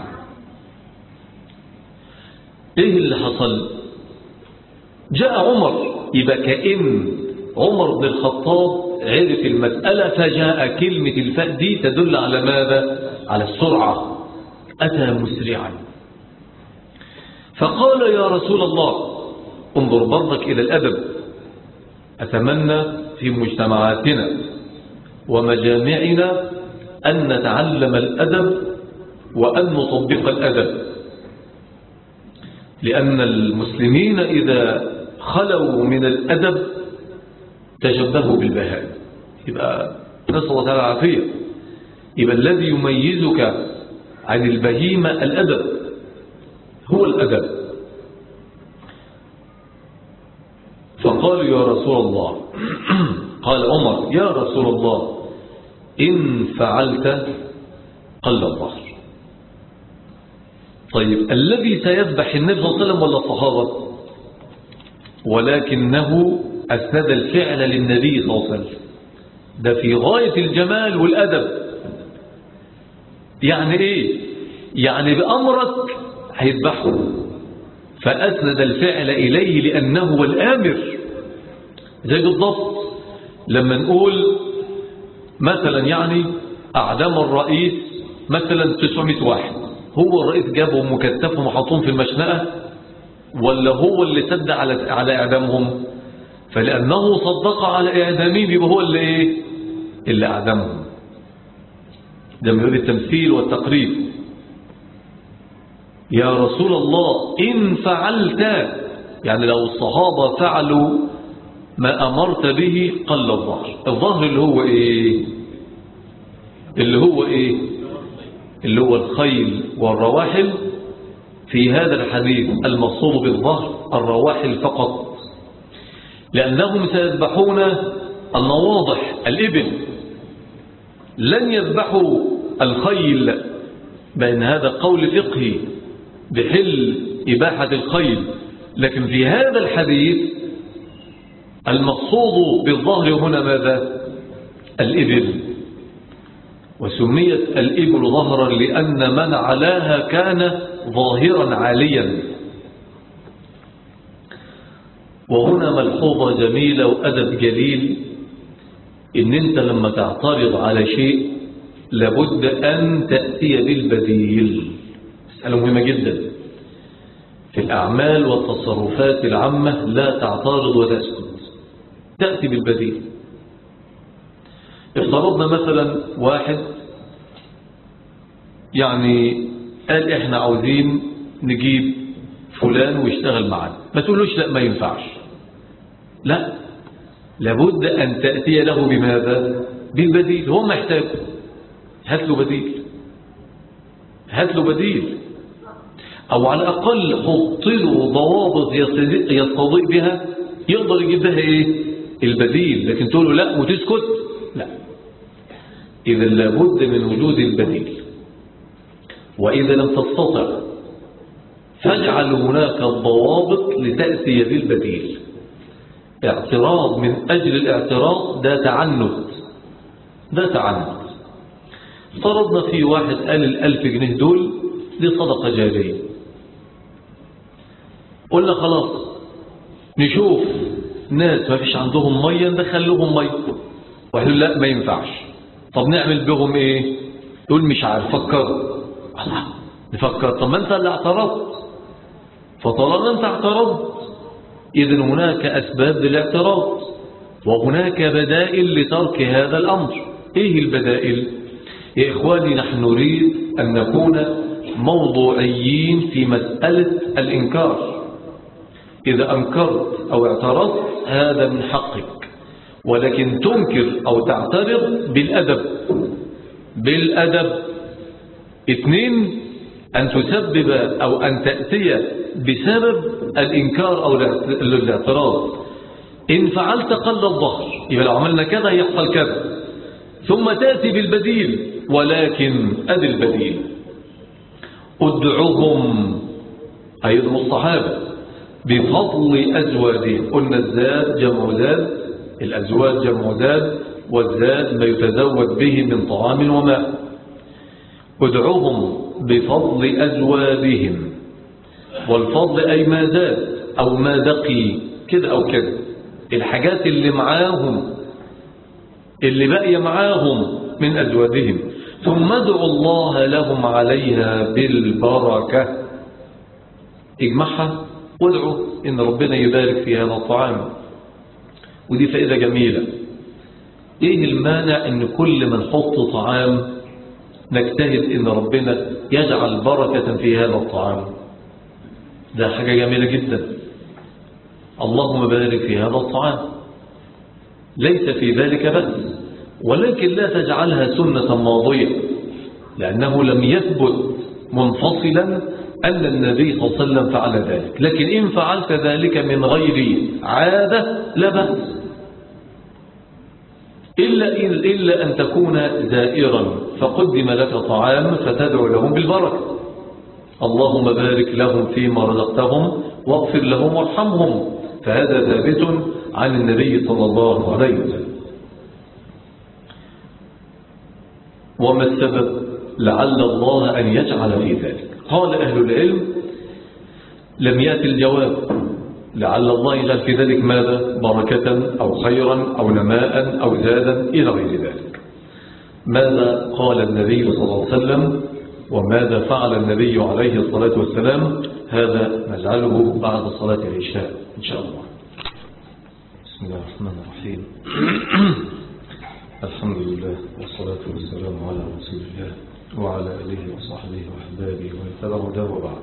إيه اللي حصل؟ جاء عمر، يبقى كأن عمر بن الخطاب عرف المسألة، فجاء كلمة الفاء دي تدل على ماذا؟ على السرعة. أتى مسرعا فقال يا رسول الله، انظر برضك إلى الأدب. أتمنى في مجتمعاتنا ومجامعنا أن نتعلم الأدب وأن نطبق الأدب، لأن المسلمين إذا خلوا من الأدب تشبهوا بالبهائم. يبقى نسأل الله تعالى العافية. يبقى الذي يميزك عن البهيمة الأدب، هو الأدب. فقالوا يا رسول الله قال عمر يا رسول الله إن فعلت قل الظهر. طيب الذي سيذبح النبي صلى الله عليه وسلم ولا الصحابة؟ ولكنه أسند الفعل للنبي صلى الله عليه وسلم. ده في غاية الجمال والأدب. يعني إيه؟ يعني بأمرك هيذبحه، فأسند الفعل إليه لأنه هو الآمر. زي بالضبط لما نقول مثلا يعني أعدام الرئيس مثلا 900 واحد، هو الرئيس جابهم مكتفهم وحطهم في المشنقة ولا هو اللي سد على إعدامهم؟ فلأنه صدق على إعدامهم يبقى هو اللي إيه؟ اللي أعدامهم. ده من يقول التمثيل والتقريب. يا رسول الله إن فعلت، يعني لو الصحابة فعلوا ما أمرت به قل الظهر. الظهر اللي هو إيه؟ اللي هو الخيل والرواحل. في هذا الحديث المقصود بالظهر الرواحل فقط، لأنهم سيذبحون النواضح الإبل، لن يذبحوا الخيل، بأن هذا قول فقهي بحل إباحة الخيل. لكن في هذا الحديث المقصود بالظهر هنا ماذا؟ الإبل. وسميت الإبل ظهرا لأن من علاها كان ظاهرا عاليا. وهنا ملحوظة جميلة وأدب جليل، إن أنت لما تعترض على شيء لابد أن تأتي بالبديل. مسألة مهمة جدا في الأعمال والتصرفات العامة. لا تعترض وتسكت، تأتي بالبديل. افترضنا مثلا واحد يعني قال احنا عاوزين نجيب فلان ويشتغل معنا، ما تقولوش لا ما ينفعش، لا، لابد أن تأتي له بماذا؟ بالبديل. هو محتاج، هات له بديل، أو على الأقل حط له ضوابط يستضيء بها يقدر يجيب بها إيه؟ البديل. لكن تقول له لا وتسكت، لا. إذا لابد من وجود البديل. وإذا لم تستطع فاجعل هناك الضوابط لتأتي بالبديل. اعتراض من أجل الاعتراض ده تعنت، ده تعنت. افترضنا في واحد قال 1000 جنيه دول دي صدقة جارية، قلنا خلاص نشوف ناس ما فيش عندهم مية ندخل لهم مية، وقالوا لا ما ينفعش. طب نعمل بهم ايه؟ يقول مش عارف، فكر. نفكر. طب ما انت اللي اعترضت، فطالما انت اعترضت اذن هناك اسباب للاعتراض وهناك بدائل لترك هذا الامر. ايه البدائل؟ يا اخواني نحن نريد ان نكون موضوعيين في مسألة الانكار. اذا انكرت او اعترضت هذا من حقك، ولكن تنكر او تعترض بالادب. بالادب. 2 أن تسبب أو أن تأتي بسبب الإنكار أو الاعتراض. إن فعلت قل الظهر، يبقى لو عملنا كذا يحصل كذا، ثم تأتي بالبديل. ولكن أدي البديل: ادعوهم أيضا الصحابة بفضل أزواجهم. قلنا الزاد جمع زاد، الأزواج جمع زاد، والزاد ما يتزود به من طعام وماء. ادعوهم بفضل أزواجهم، والفضل أي ما زاد أو ما بقي كده أو كده، الحاجات اللي معاهم اللي بقي معاهم من أزواجهم. ثم ادعوا الله لهم عليها بالبركة. اجمعها وادعوا إن ربنا يبارك في هذا الطعام. ودي فائدة جميلة. ايه المانع ان كل ما نحط طعام نجتهد ان ربنا يجعل بركة في هذا الطعام؟ ده حاجة جميلة جدا. اللهم بارك في هذا الطعام. ليس في ذلك بس، ولكن لا تجعلها سنة ماضية، لأنه لم يثبت منفصلا أن النبي صلى الله عليه وسلم فعل ذلك. لكن إن فعلت ذلك من غير عادة لا بأس، إلا أن تكون زائرا فقدم لك طعام فتدعو لهم بالبركة. اللهم بارك لهم فيما رزقتهم واغفر لهم وارحمهم، فهذا ثابت عن النبي صلى الله عليه وسلم. وما السبب؟ لعل الله أن يجعل في ذلك. قال أهل العلم لم يأتي الجواب، لعل الله يجعل في ذلك ماذا؟ بركة أو خيرا أو نماء أو زادا إلى غير ذلك. ماذا قال النبي صلى الله عليه وسلم وماذا فعل النبي عليه الصلاة والسلام؟ هذا نجعله بعد صلاة العشاء إن شاء الله. بسم الله الرحمن الرحيم. الحمد لله والصلاة والسلام على رسول الله وعلى آله وصحبه وأحبابه ومن تبع هداه وبعد.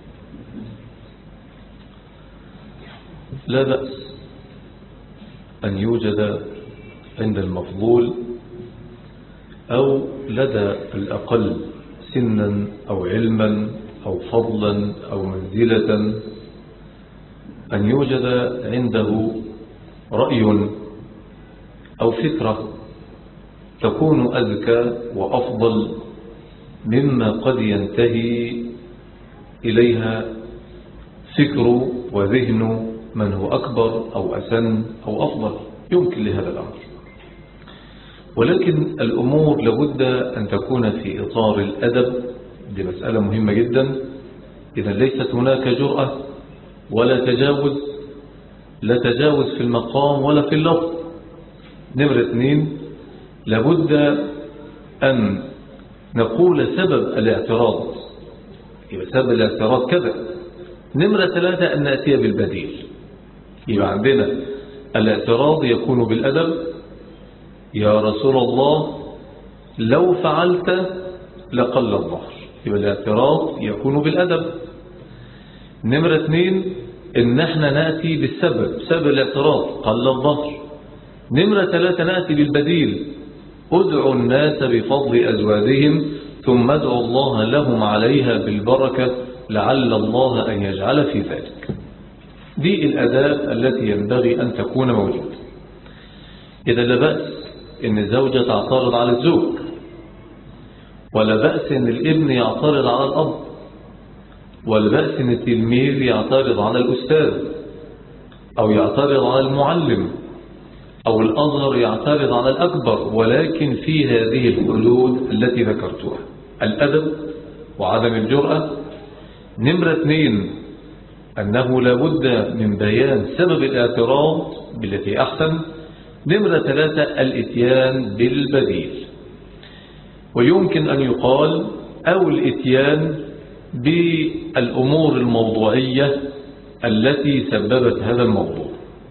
لا بأس أن يوجد عند المفضول أو لدى الأقل سنا أو علما أو فضلا أو منزلة أن يوجد عنده رأي أو فكرة تكون أذكى وأفضل مما قد ينتهي إليها فكر وذهن من هو أكبر أو أسن أو أفضل. يمكن لهذا الأمر، ولكن الأمور لابد أن تكون في إطار الأدب. دي مسألة مهمة جدا. إذا ليست هناك جرأة ولا تجاوز، لا تجاوز في المقام ولا في اللفظ. نمرة 2 لابد أن نقول سبب الاعتراض، يبقى سبب الاعتراض كذا. نمرة 3 أن نأتي بالبديل. يبقى عندنا الاعتراض يكون بالأدب. يا رسول الله لو فعلت لقل الظهر، يبقى الاعتراض يكون بالأدب. نمرة 2 إن احنا نأتي بالسبب، سبب الاعتراض قل الظهر. نمرة 3 نأتي بالبديل، ادعوا الناس بفضل أزواجهم ثم ادعوا الله لهم عليها بالبركة لعل الله أن يجعل في ذلك. دي الأداة التي ينبغي أن تكون موجودة. إذا لا بأس إن الزوجة تعترض على الزوج، ولا بأس إن الابن يعترض على الأب، ولا بأس إن التلميذ يعترض على الأستاذ، أو يعترض على المعلم، أو الأصغر يعترض على الأكبر، ولكن في هذه الحدود التي ذكرتها: الأدب وعدم الجرأة. نمرة 2 أنه لابد من بيان سبب الاعتراض بالتي أحسن. نمرة 3 الإتيان بالبديل، ويمكن أن يقال أو الإتيان بالأمور الموضوعية التي سببت هذا الموضوع.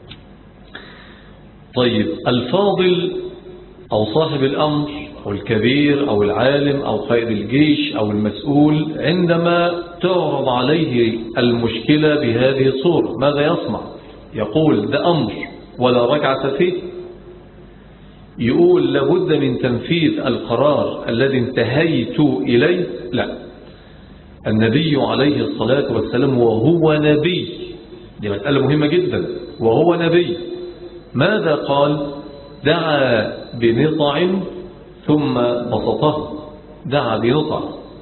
طيب، الفاضل أو صاحب الأمر أو الكبير أو العالم أو قائد الجيش أو المسؤول، عندما تعرض عليه المشكلة بهذه الصورة ماذا يصنع؟ يقول ده أمر ولا رجعة فيه؟ يقول لابد من تنفيذ القرار الذي انتهيت إليه؟ لا. النبي عليه الصلاة والسلام وهو نبي، دي مسألة مهمة جدا، وهو نبي ماذا قال؟ دعا بنطع ثم بسطه، دعا بنطع.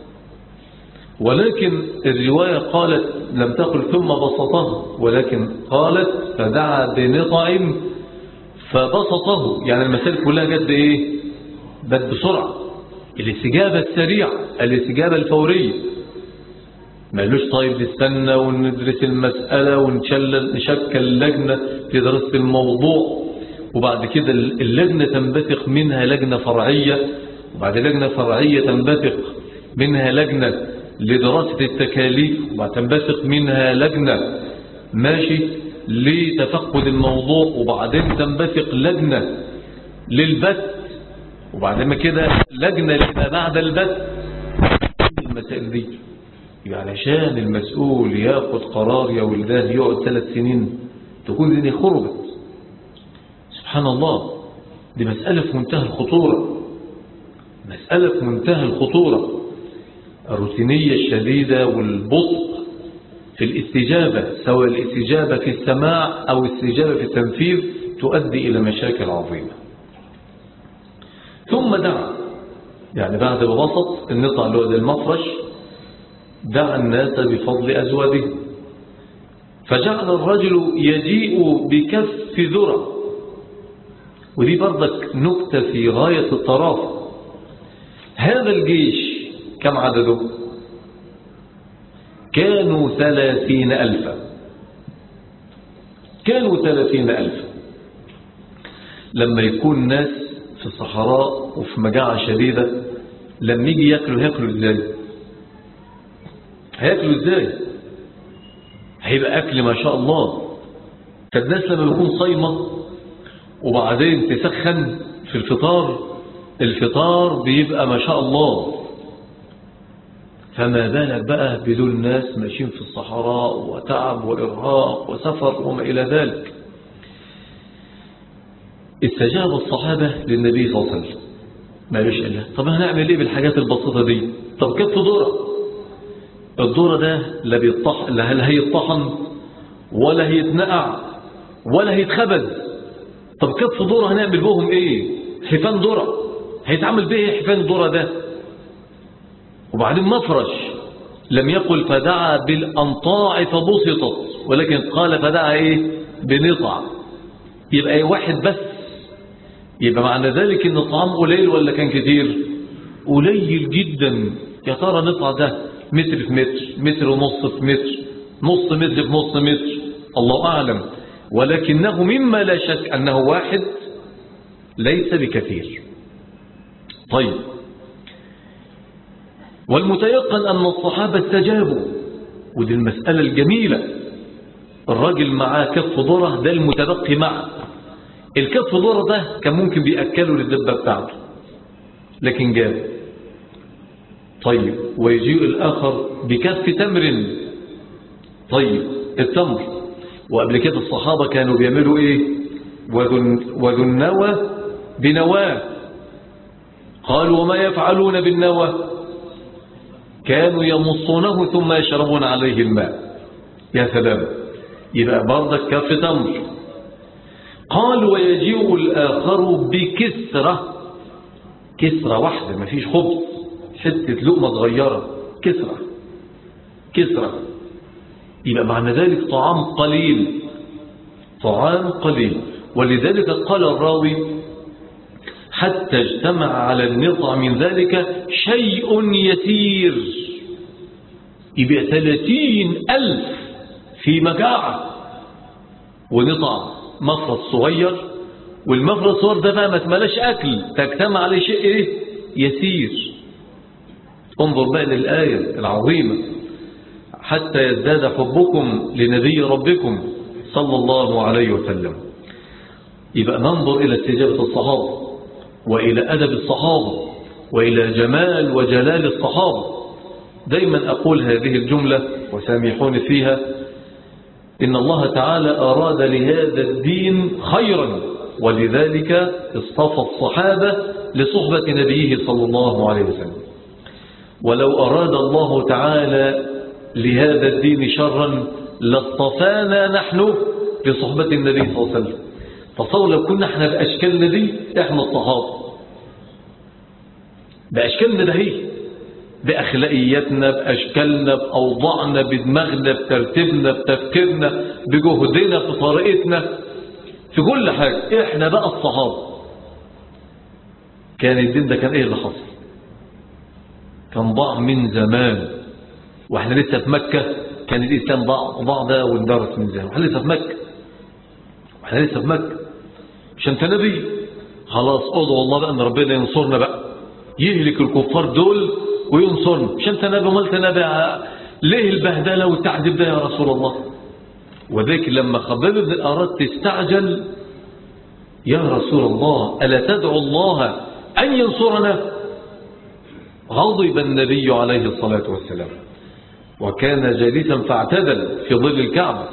ولكن الرواية قالت لم تقل ثم بسطه، ولكن قالت فدعا بنطع فبسطه. يعني المسائل كلها جد ايه؟ بد بسرعة، الاستجابة السريعة، الاستجابة الفورية. ما قالوش طيب نستنى وندرس المسألة ونشكل لجنة في دراسة الموضوع، وبعد كده اللجنة تنبثق منها لجنة فرعية، وبعد لجنة فرعية تنبثق منها لجنة لدراسة التكاليف، وبعد تنبثق منها لجنة ماشي لتفقد الموضوع، وبعدين تنبثق لجنة للبث، وبعد ما كده لجنة لما بعد البث. المسائل دي يعني عشان المسؤول ياخد قرار يا ولدان يقعد 3 سنين تكون دي خربت. سبحان الله، دي مسألة في منتهى الخطورة، مسألة في منتهى الخطورة. الروتينية الشديدة والبطء في الاستجابة، سواء الاستجابة في السماع أو الاستجابة في التنفيذ، تؤدي إلى مشاكل عظيمة. ثم دعا، يعني بعد ببسط النطع اللي هو المفرش، دعا الناس بفضل أزواجهم، فجعل الرجل يجيء بكف ذرة. ودي برضك نكتة في غاية الطرافة. هذا الجيش كم عدده؟ كانوا 30,000. كانوا 30,000. لما يكون ناس في الصحراء وفي مجاعة شديدة، لما يجي يأكلوا هيأكلوا ازاي؟ هيأكلوا ازاي؟ هيبقى أكل ما شاء الله. فالناس لما يكون صايمة وبعدين تسخن في الفطار بيبقى ما شاء الله، فما بالك بقى بدون ناس ماشيين في الصحراء وتعب وإرهاق وسفر وما إلى ذلك. استجاب الصحابة للنبي صلى الله عليه وسلم، ما قالوش إلا طب هنعمل إيه بالحاجات البسيطة دي؟ طب كيف ذرة؟ الذرة ده لا هيطحن ولا هيتنقع ولا هيتخبز. طب كيف ذرة هنعمل بهم إيه؟ حفان ذرة هيتعمل به إيه حفان الذرة ده؟ وبعدين مفرش، لم يقل فدعا بالأنطاع فبسطت، ولكن قال فدعا إيه؟ بنطع. يبقى واحد بس، يبقى معنى ذلك إن الطعام قليل ولا كان كتير؟ قليل جدا. يا ترى نطع ده متر في متر، متر ونص في متر، نص متر في نص متر، الله أعلم، ولكنه مما لا شك أنه واحد ليس بكثير. طيب، والمتيقن أن الصحابة استجابوا، ودي المسألة الجميلة. الراجل معاه كف ذرة، ده المتبقي معه. الكف ذرة ده كان ممكن بيأكله للدبة بتاعته، لكن جاب. طيب، ويجيء الآخر بكف تمر. طيب، التمر، وقبل كده الصحابة كانوا بيعملوا إيه؟ وذو النوى بنواه. قالوا وما يفعلون بالنوى؟ كانوا يمصونه ثم يشربون عليه الماء. يا سلام، يبقى برضك كف تمر. قال ويجيء الآخر بكسرة، كسرة واحدة، ما فيش خبز، حتة لقمة صغيرة، كسرة. يبقى معنى ذلك طعام قليل، طعام قليل. ولذلك قال الراوي حتى اجتمع على النطع من ذلك شيء يسير، يبقى 30,000 في مجاعة ونطع مفرز صغير، والمفرز الصغير ده بقى ما تملاش أكل، تجتمع عليه شيء إيه؟ يسير. انظر بقى للآية العظيمة حتى يزداد حبكم لنبي ربكم صلى الله عليه وسلم. يبقى ننظر إلى استجابة الصحابة وإلى أدب الصحابة وإلى جمال وجلال الصحابة. دايما أقول هذه الجملة وسامحوني فيها: إن الله تعالى أراد لهذا الدين خيرا، ولذلك اصطفى الصحابة لصحبة نبيه صلى الله عليه وسلم. ولو أراد الله تعالى لهذا الدين شرا لاصطفانا نحن لصحبة النبي صلى الله عليه وسلم. تصور لو كنا احنا بأشكالنا دي، احنا الصحابة بأشكالنا ده، هي بأخلاقياتنا، بأشكالنا، بأوضاعنا، بدماغنا، بترتيبنا، بتفكيرنا، بجهدنا، في طريقتنا، في كل حاجة احنا بقى الصحابة. كان الدين ده كان ايه اللي حصل؟ كان ضاع من زمان، واحنا لسه في مكة. كان الإسلام ضاع ده واندرس من زمان، واحنا لسه في مكة. مش انت نبي؟ خلاص ادعو الله بقى ان ربنا ينصرنا بقى، يهلك الكفار دول وينصرنا. مش انت نبي؟ مالت نبي؟ ليه البهدله والتعذيب ده يا رسول الله؟ وذاك لما خباب بن الأراد تستعجل: يا رسول الله ألا تدعو الله أن ينصرنا؟ غضب النبي عليه الصلاة والسلام، وكان جالسا فاعتدل في ظل الكعبة.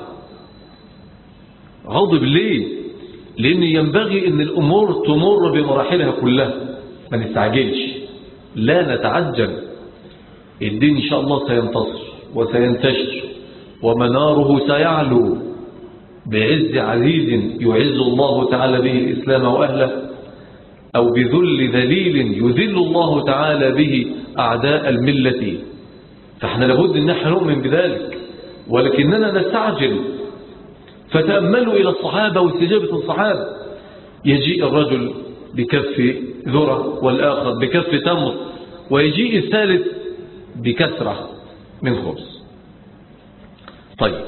غضب ليه؟ لأن ينبغي أن الأمور تمر بمراحلها كلها، ما نستعجلش، لا نتعجل. الدين إن شاء الله سينتصر وسينتشر ومناره سيعلو بعز عزيز يعز الله تعالى به الإسلام وأهله، أو بذل ذليل يذل الله تعالى به أعداء الملة. فاحنا لابد أن نحن نؤمن بذلك، ولكننا نستعجل. فتأملوا إلى الصحابة واستجابة الصحابة. يجيء الرجل بكف ذرة، والآخر بكف تمر، ويجيء الثالث بكسرة من خبز. طيب،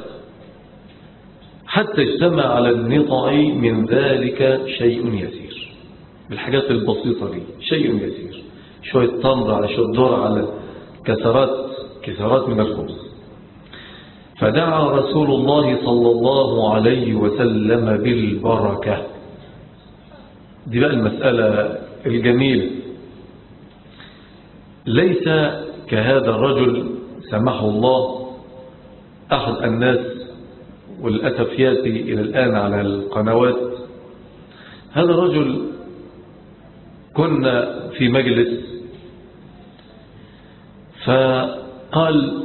حتى اجتمع على النطع من ذلك شيء يسير. بالحاجات البسيطة دي شيء يسير، شوية تمر على شوية ذرة على كسرات من الخبز. فدعا رسول الله صلى الله عليه وسلم بالبركة. دي بقى المسألة الجميلة. ليس كهذا الرجل سمحه الله أحد الناس، والأسف يأتي إلى الآن على القنوات. هذا الرجل كنا في مجلس، فقال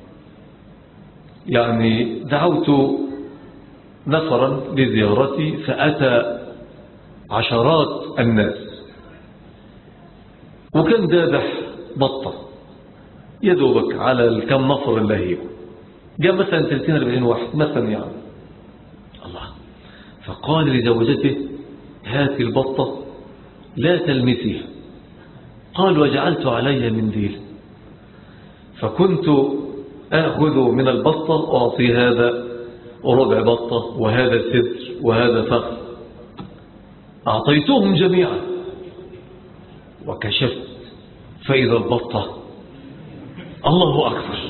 يعني دعوت نفرا لزيارتي، فأتى عشرات الناس، وكان ذابح بطة يدوبك على الكم نفر اللي هي جاء مثلا 30-40 واحد مثلا يعني. الله. فقال لزوجته: هاتي البطة لا تلمسيها. قال: وجعلت علي منديل، فكنت آخذ من البطة وأعطي هذا ربع بطة، وهذا صدر، وهذا فخذ. أعطيتهم جميعا، وكشفت فإذا البطة الله أكبر.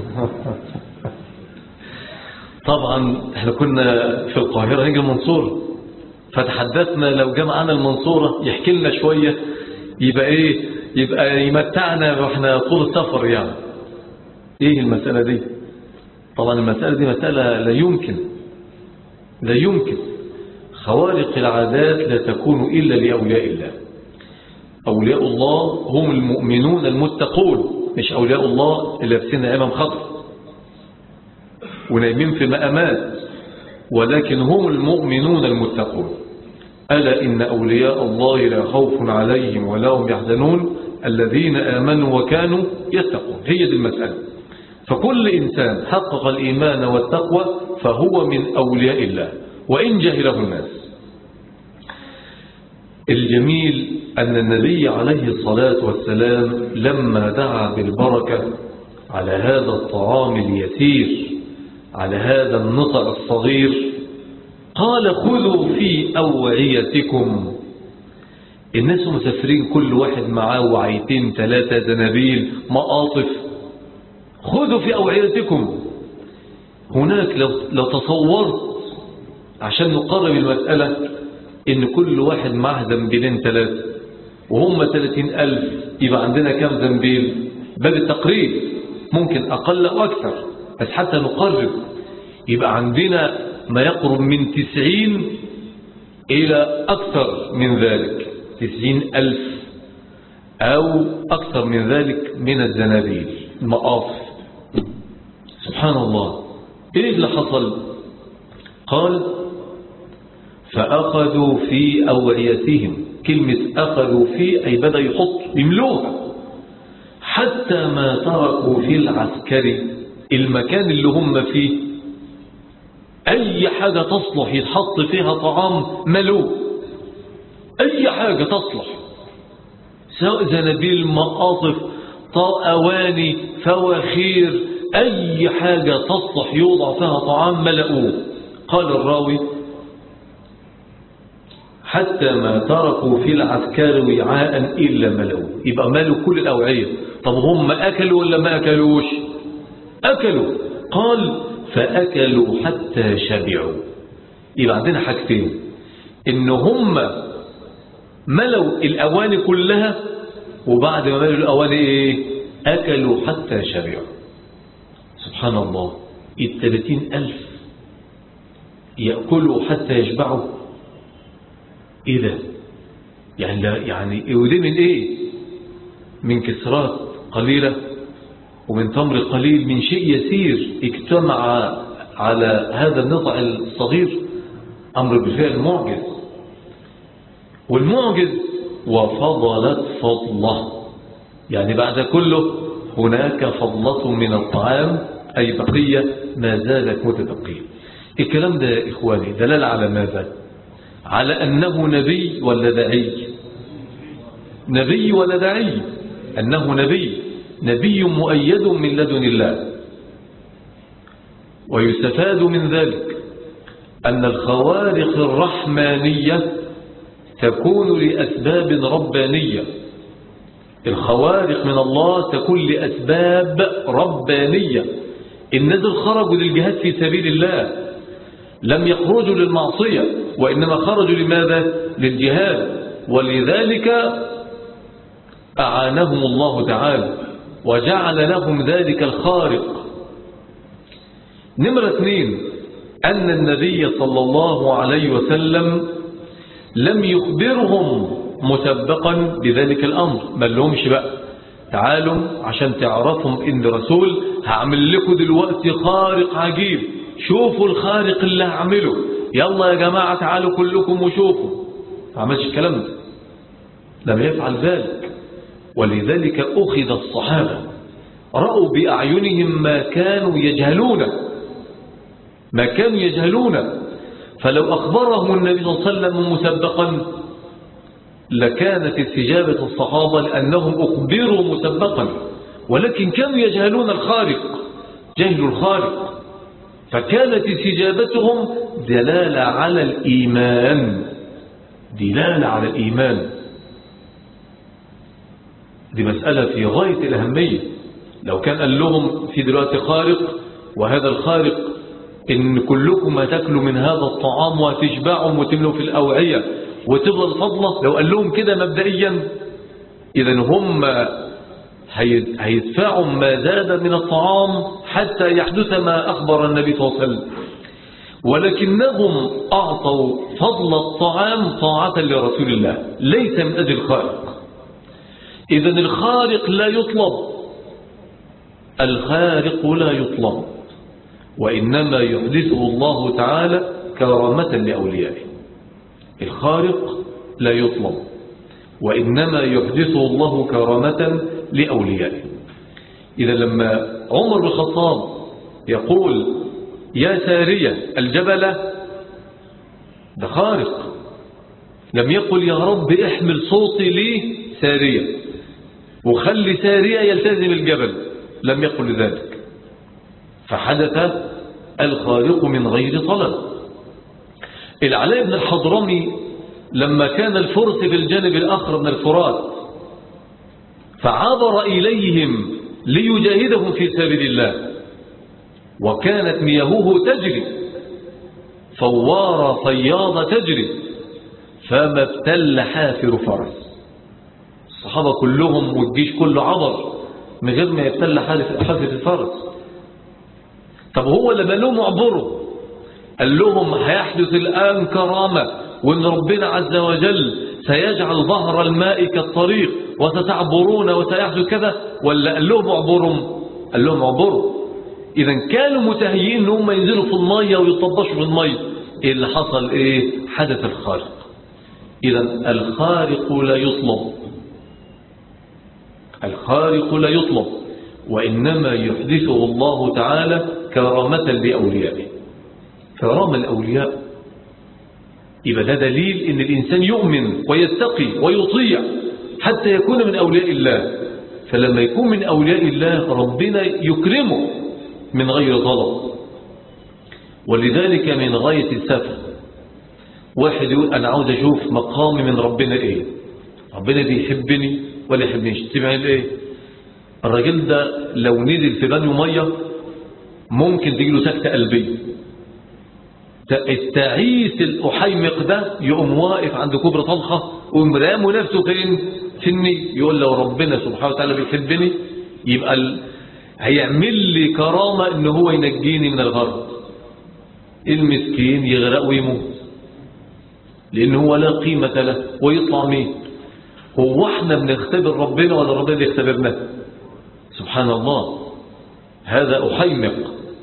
طبعا احنا كنا في القاهرة، نيجي المنصورة، فتحدثنا لو جمعنا المنصورة يحكي لنا شوية، يبقى ايه؟ يبقى يمتعنا واحنا طول السفر يعني. ايه المسألة دي؟ طبعا المسألة دي مسألة لا يمكن خوارق العادات لا تكون إلا لأولياء الله. أولياء الله هم المؤمنون المتقون، مش أولياء الله اللي لابسين إمام خضر ونايمين في مقامات، ولكن هم المؤمنون المتقون. ألا إن أولياء الله لا خوف عليهم ولا هم يحزنون الذين آمنوا وكانوا يتقون. هي دي المسألة. فكل إنسان حقق الإيمان والتقوى فهو من أولياء الله، وإن جهله الناس. الجميل أن النبي عليه الصلاة والسلام لما دعا بالبركة على هذا الطعام اليسير، على هذا النطع الصغير، قال خذوا في أوعيتكم. الناس مسافرين كل واحد معاه وعيتين 3 زنابيل مقاطف، خذوا في أوعيتكم. هناك لو تصورت عشان نقرب المسألة إن كل واحد معه زنبيلين 3 وهم 30,000، يبقى عندنا كم زنبيل؟ باب التقريب ممكن أقل أو أكثر، بس حتى نقرب يبقى عندنا ما يقرب من 90 إلى أكثر من ذلك، 90,000 أو أكثر من ذلك من الزنابيل المقاطف. سبحان الله، إيه اللي حصل؟ قال فأخذوا في أوعيتهم. كلمة أخذوا في أي بدأ يحط يملوها، حتى ما تركوا في العسكري المكان اللي هم فيه أي حاجة تصلح يتحط فيها طعام ملوه، أي حاجة تصلح، سواء زنابيل مقاطف أواني فواخير، أي حاجة تصلح يوضع فيها طعام ملؤوه. قال الراوي حتى ما تركوا في العسكر وعاء إلا ملؤوه، يبقى ملوا كل الأوعية. طب هم أكلوا ولا ما أكلوش؟ أكلوا. قال فأكلوا حتى شبعوا. يبقى عندنا حاجتين، إن هم ملوا الأواني كلها، وبعد ما ملوا الأواني إيه؟ أكلوا حتى شبعوا. سبحان الله، 30,000 يأكلوا حتى يشبعوا. إيه ده؟ يعني ودي من إيه؟ من كسرات قليلة ومن تمر قليل، من شيء يسير اجتمع على هذا النطع الصغير. أمر بالفعل معجز. والمعجز وفضلت فضله، يعني بعد كله هناك فضلة من الطعام، أي بقية ما زالت متبقية. الكلام ده إخواني دلالة على ماذا؟ على أنه نبي ولا داعي؟ نبي ولا داعي؟ أنه نبي مؤيد من لدن الله. ويستفاد من ذلك أن الخوارق الرحمانية تكون لأسباب ربانية. الخوارق من الله تكون لأسباب ربانية. الناس خرجوا للجهاد في سبيل الله، لم يخرجوا للمعصية، وإنما خرجوا لماذا؟ للجهاد. ولذلك أعانهم الله تعالى وجعل لهم ذلك الخارق. نمرة 2، أن النبي صلى الله عليه وسلم لم يخبرهم مسبقا بذلك الأمر. ما لهمش بقى تعالوا عشان تعرفهم إن رسول هعمل لكم دلوقتي خارق عجيب، شوفوا الخارق اللي هعمله، يلا يا جماعة تعالوا كلكم وشوفوا. ما عملش الكلام ده، لم يفعل ذلك. ولذلك أخذ الصحابة رأوا بأعينهم ما كانوا يجهلون. فلو أخبرهم النبي صلى الله عليه وسلم مسبقا لكانت استجابة الصحابة لأنهم أخبروا مسبقا، ولكن كانوا يجهلون الخارق، جهلوا الخارق، فكانت استجابتهم دلالة على الإيمان. دي مسألة في غاية الأهمية. لو كان قال لهم في دلوقتي خارق، وهذا الخارق إن كلكم هتاكلوا من هذا الطعام وتشبعوا وتملوا في الأوعية وتفضل فضله، لو قال لهم كده مبدئيا، إذن هم هيدفعوا ما زاد من الطعام حتى يحدث ما أخبر النبي صلى الله عليه وسلم. ولكنهم أعطوا فضل الطعام طاعة لرسول الله، ليس من أجل الخارق. إذن الخارق لا يطلب، وإنما يحدثه الله تعالى كرامة لأوليائه. الخارق لا يطلب، وإنما يحدثه الله كرامة لأوليائه. إذا لما عمر بن الخطاب يقول يا سارية الجبل، ده خارق. لم يقل يا رب احمل صوتي لي سارية وخلي سارية يلتزم الجبل، لم يقل ذلك. فحدث الخارق من غير طلب. العلاء بن الحضرمي لما كان الفرس في الجانب الآخر من الفرات فعبر إليهم ليجاهدهم في سبيل الله، وكانت مياهه تجري فوار فياض تجري، فما ابتل حافر فرس. الصحابة كلهم والجيش كله عبر من غير ما يبتل حافر الفرس. طب هو لما لهم اعبروا قال لهم هيحدث الآن كرامة، وإن ربنا عز وجل سيجعل ظهر الماء كالطريق وستعبرون وسيحدث كذا، ولا قال لهم اعبروا؟ قال لهم اعبروا. إذا كانوا متهيئين أنهم ينزلوا في المية ويطبشوا في المية. إيه اللي حصل؟ إيه؟ حدث الخارق. إذا الخارق لا يطلب، الخارق لا يطلب، وإنما يحدثه الله تعالى كرامة لأوليائه. كرامة الأولياء يبقى ده دليل إن الإنسان يؤمن ويتقي ويطيع حتى يكون من أولياء الله. فلما يكون من أولياء الله ربنا يكرمه من غير طلب. ولذلك من غاية السفه واحد يقول أنا عاوز أشوف مقامي من ربنا إيه، ربنا بيحبني ولا يحبنيش، تبعي إيه؟ الراجل ده لو نزل في بانيو مية ممكن تجيله سكتة قلبية. التعيس الأحيمق ده يقوم واقف عند كبر طلخة ومرامه نفسه فين؟ في النية. يقول لو ربنا سبحانه وتعالى بيحبني يبقى هيعمل لي كرامة إن هو ينجيني من الغرق. المسكين يغرق ويموت لأنه هو لا قيمة له، ويطلع مين؟ هو احنا بنختبر ربنا ولا ربنا بيختبرنا؟ سبحان الله، هذا أحيمق.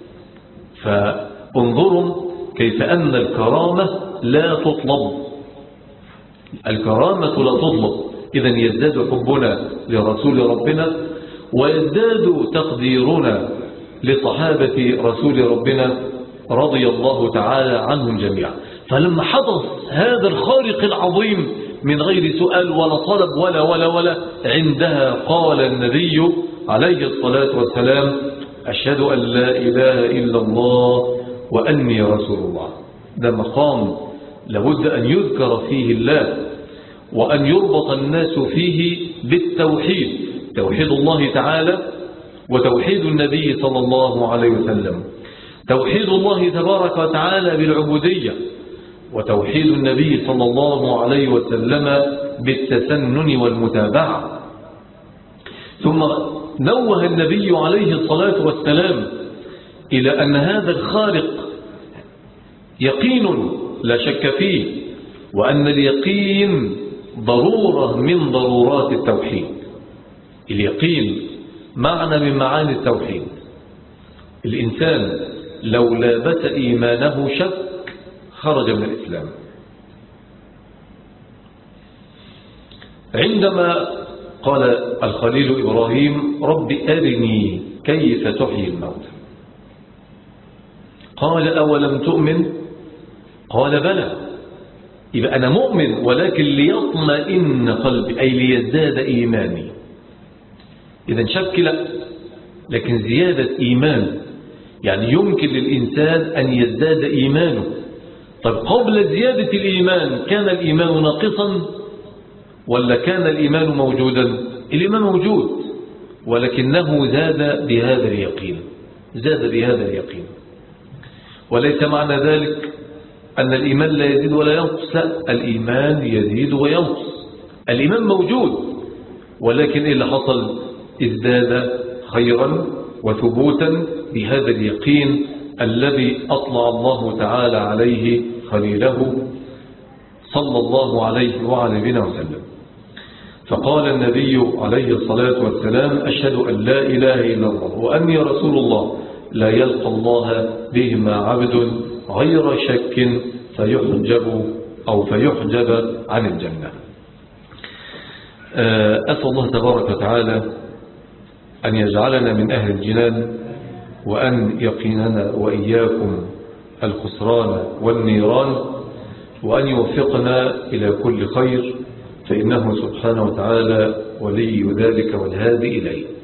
فانظروا كيف أن الكرامة لا تطلب، الكرامة لا تطلب. إذن يزداد حبنا لرسول ربنا ويزداد تقديرنا لصحابة رسول ربنا رضي الله تعالى عنهم جميعا. فلما حدث هذا الخارق العظيم من غير سؤال ولا طلب ولا عندها قال النبي عليه الصلاة والسلام أشهد أن لا إله إلا الله وأني رسول الله. ده مقام لابد أن يذكر فيه الله وأن يربط الناس فيه بالتوحيد، توحيد الله تعالى وتوحيد النبي صلى الله عليه وسلم، توحيد الله تبارك وتعالى بالعبودية، وتوحيد النبي صلى الله عليه وسلم بالتسنن والمتابعة. ثم نوه النبي عليه الصلاة والسلام إلى أن هذا الخارق يقين لا شك فيه، وأن اليقين ضرورة من ضرورات التوحيد. اليقين معنى من معاني التوحيد. الإنسان لو لابس إيمانه شك خرج من الإسلام. عندما قال الخليل إبراهيم رب أرني كيف تحيي الموتى، قال أولم تؤمن؟ قال بلى. يبقى أنا مؤمن ولكن ليطمئن قلبي، أي ليزداد إيماني. إذا شك لا، لكن زيادة إيمان، يعني يمكن للإنسان أن يزداد إيمانه. طب قبل زيادة الإيمان كان الإيمان ناقصا ولا كان الإيمان موجودا؟ الإيمان موجود ولكنه زاد بهذا اليقين، زاد بهذا اليقين. وليس معنى ذلك أن الإيمان لا يزيد ولا ينقص، لا، الإيمان يزيد وينقص. الإيمان موجود ولكن إيه اللي حصل؟ ازداد خيرا وثبوتا بهذا اليقين الذي أطلع الله تعالى عليه خليله صلى الله عليه وعلى بنا وسلم. فقال النبي عليه الصلاة والسلام أشهد أن لا إله إلا الله وأني رسول الله لا يلقى الله بهما عبد غير شك فيحجب عن الجنة. أسأل الله تبارك وتعالى أن يجعلنا من أهل الجنان، وأن يقيننا وإياكم الخسران والنيران. وأن يوفقنا إلى كل خير، فإنه سبحانه وتعالى ولي ذلك والهادي إليه.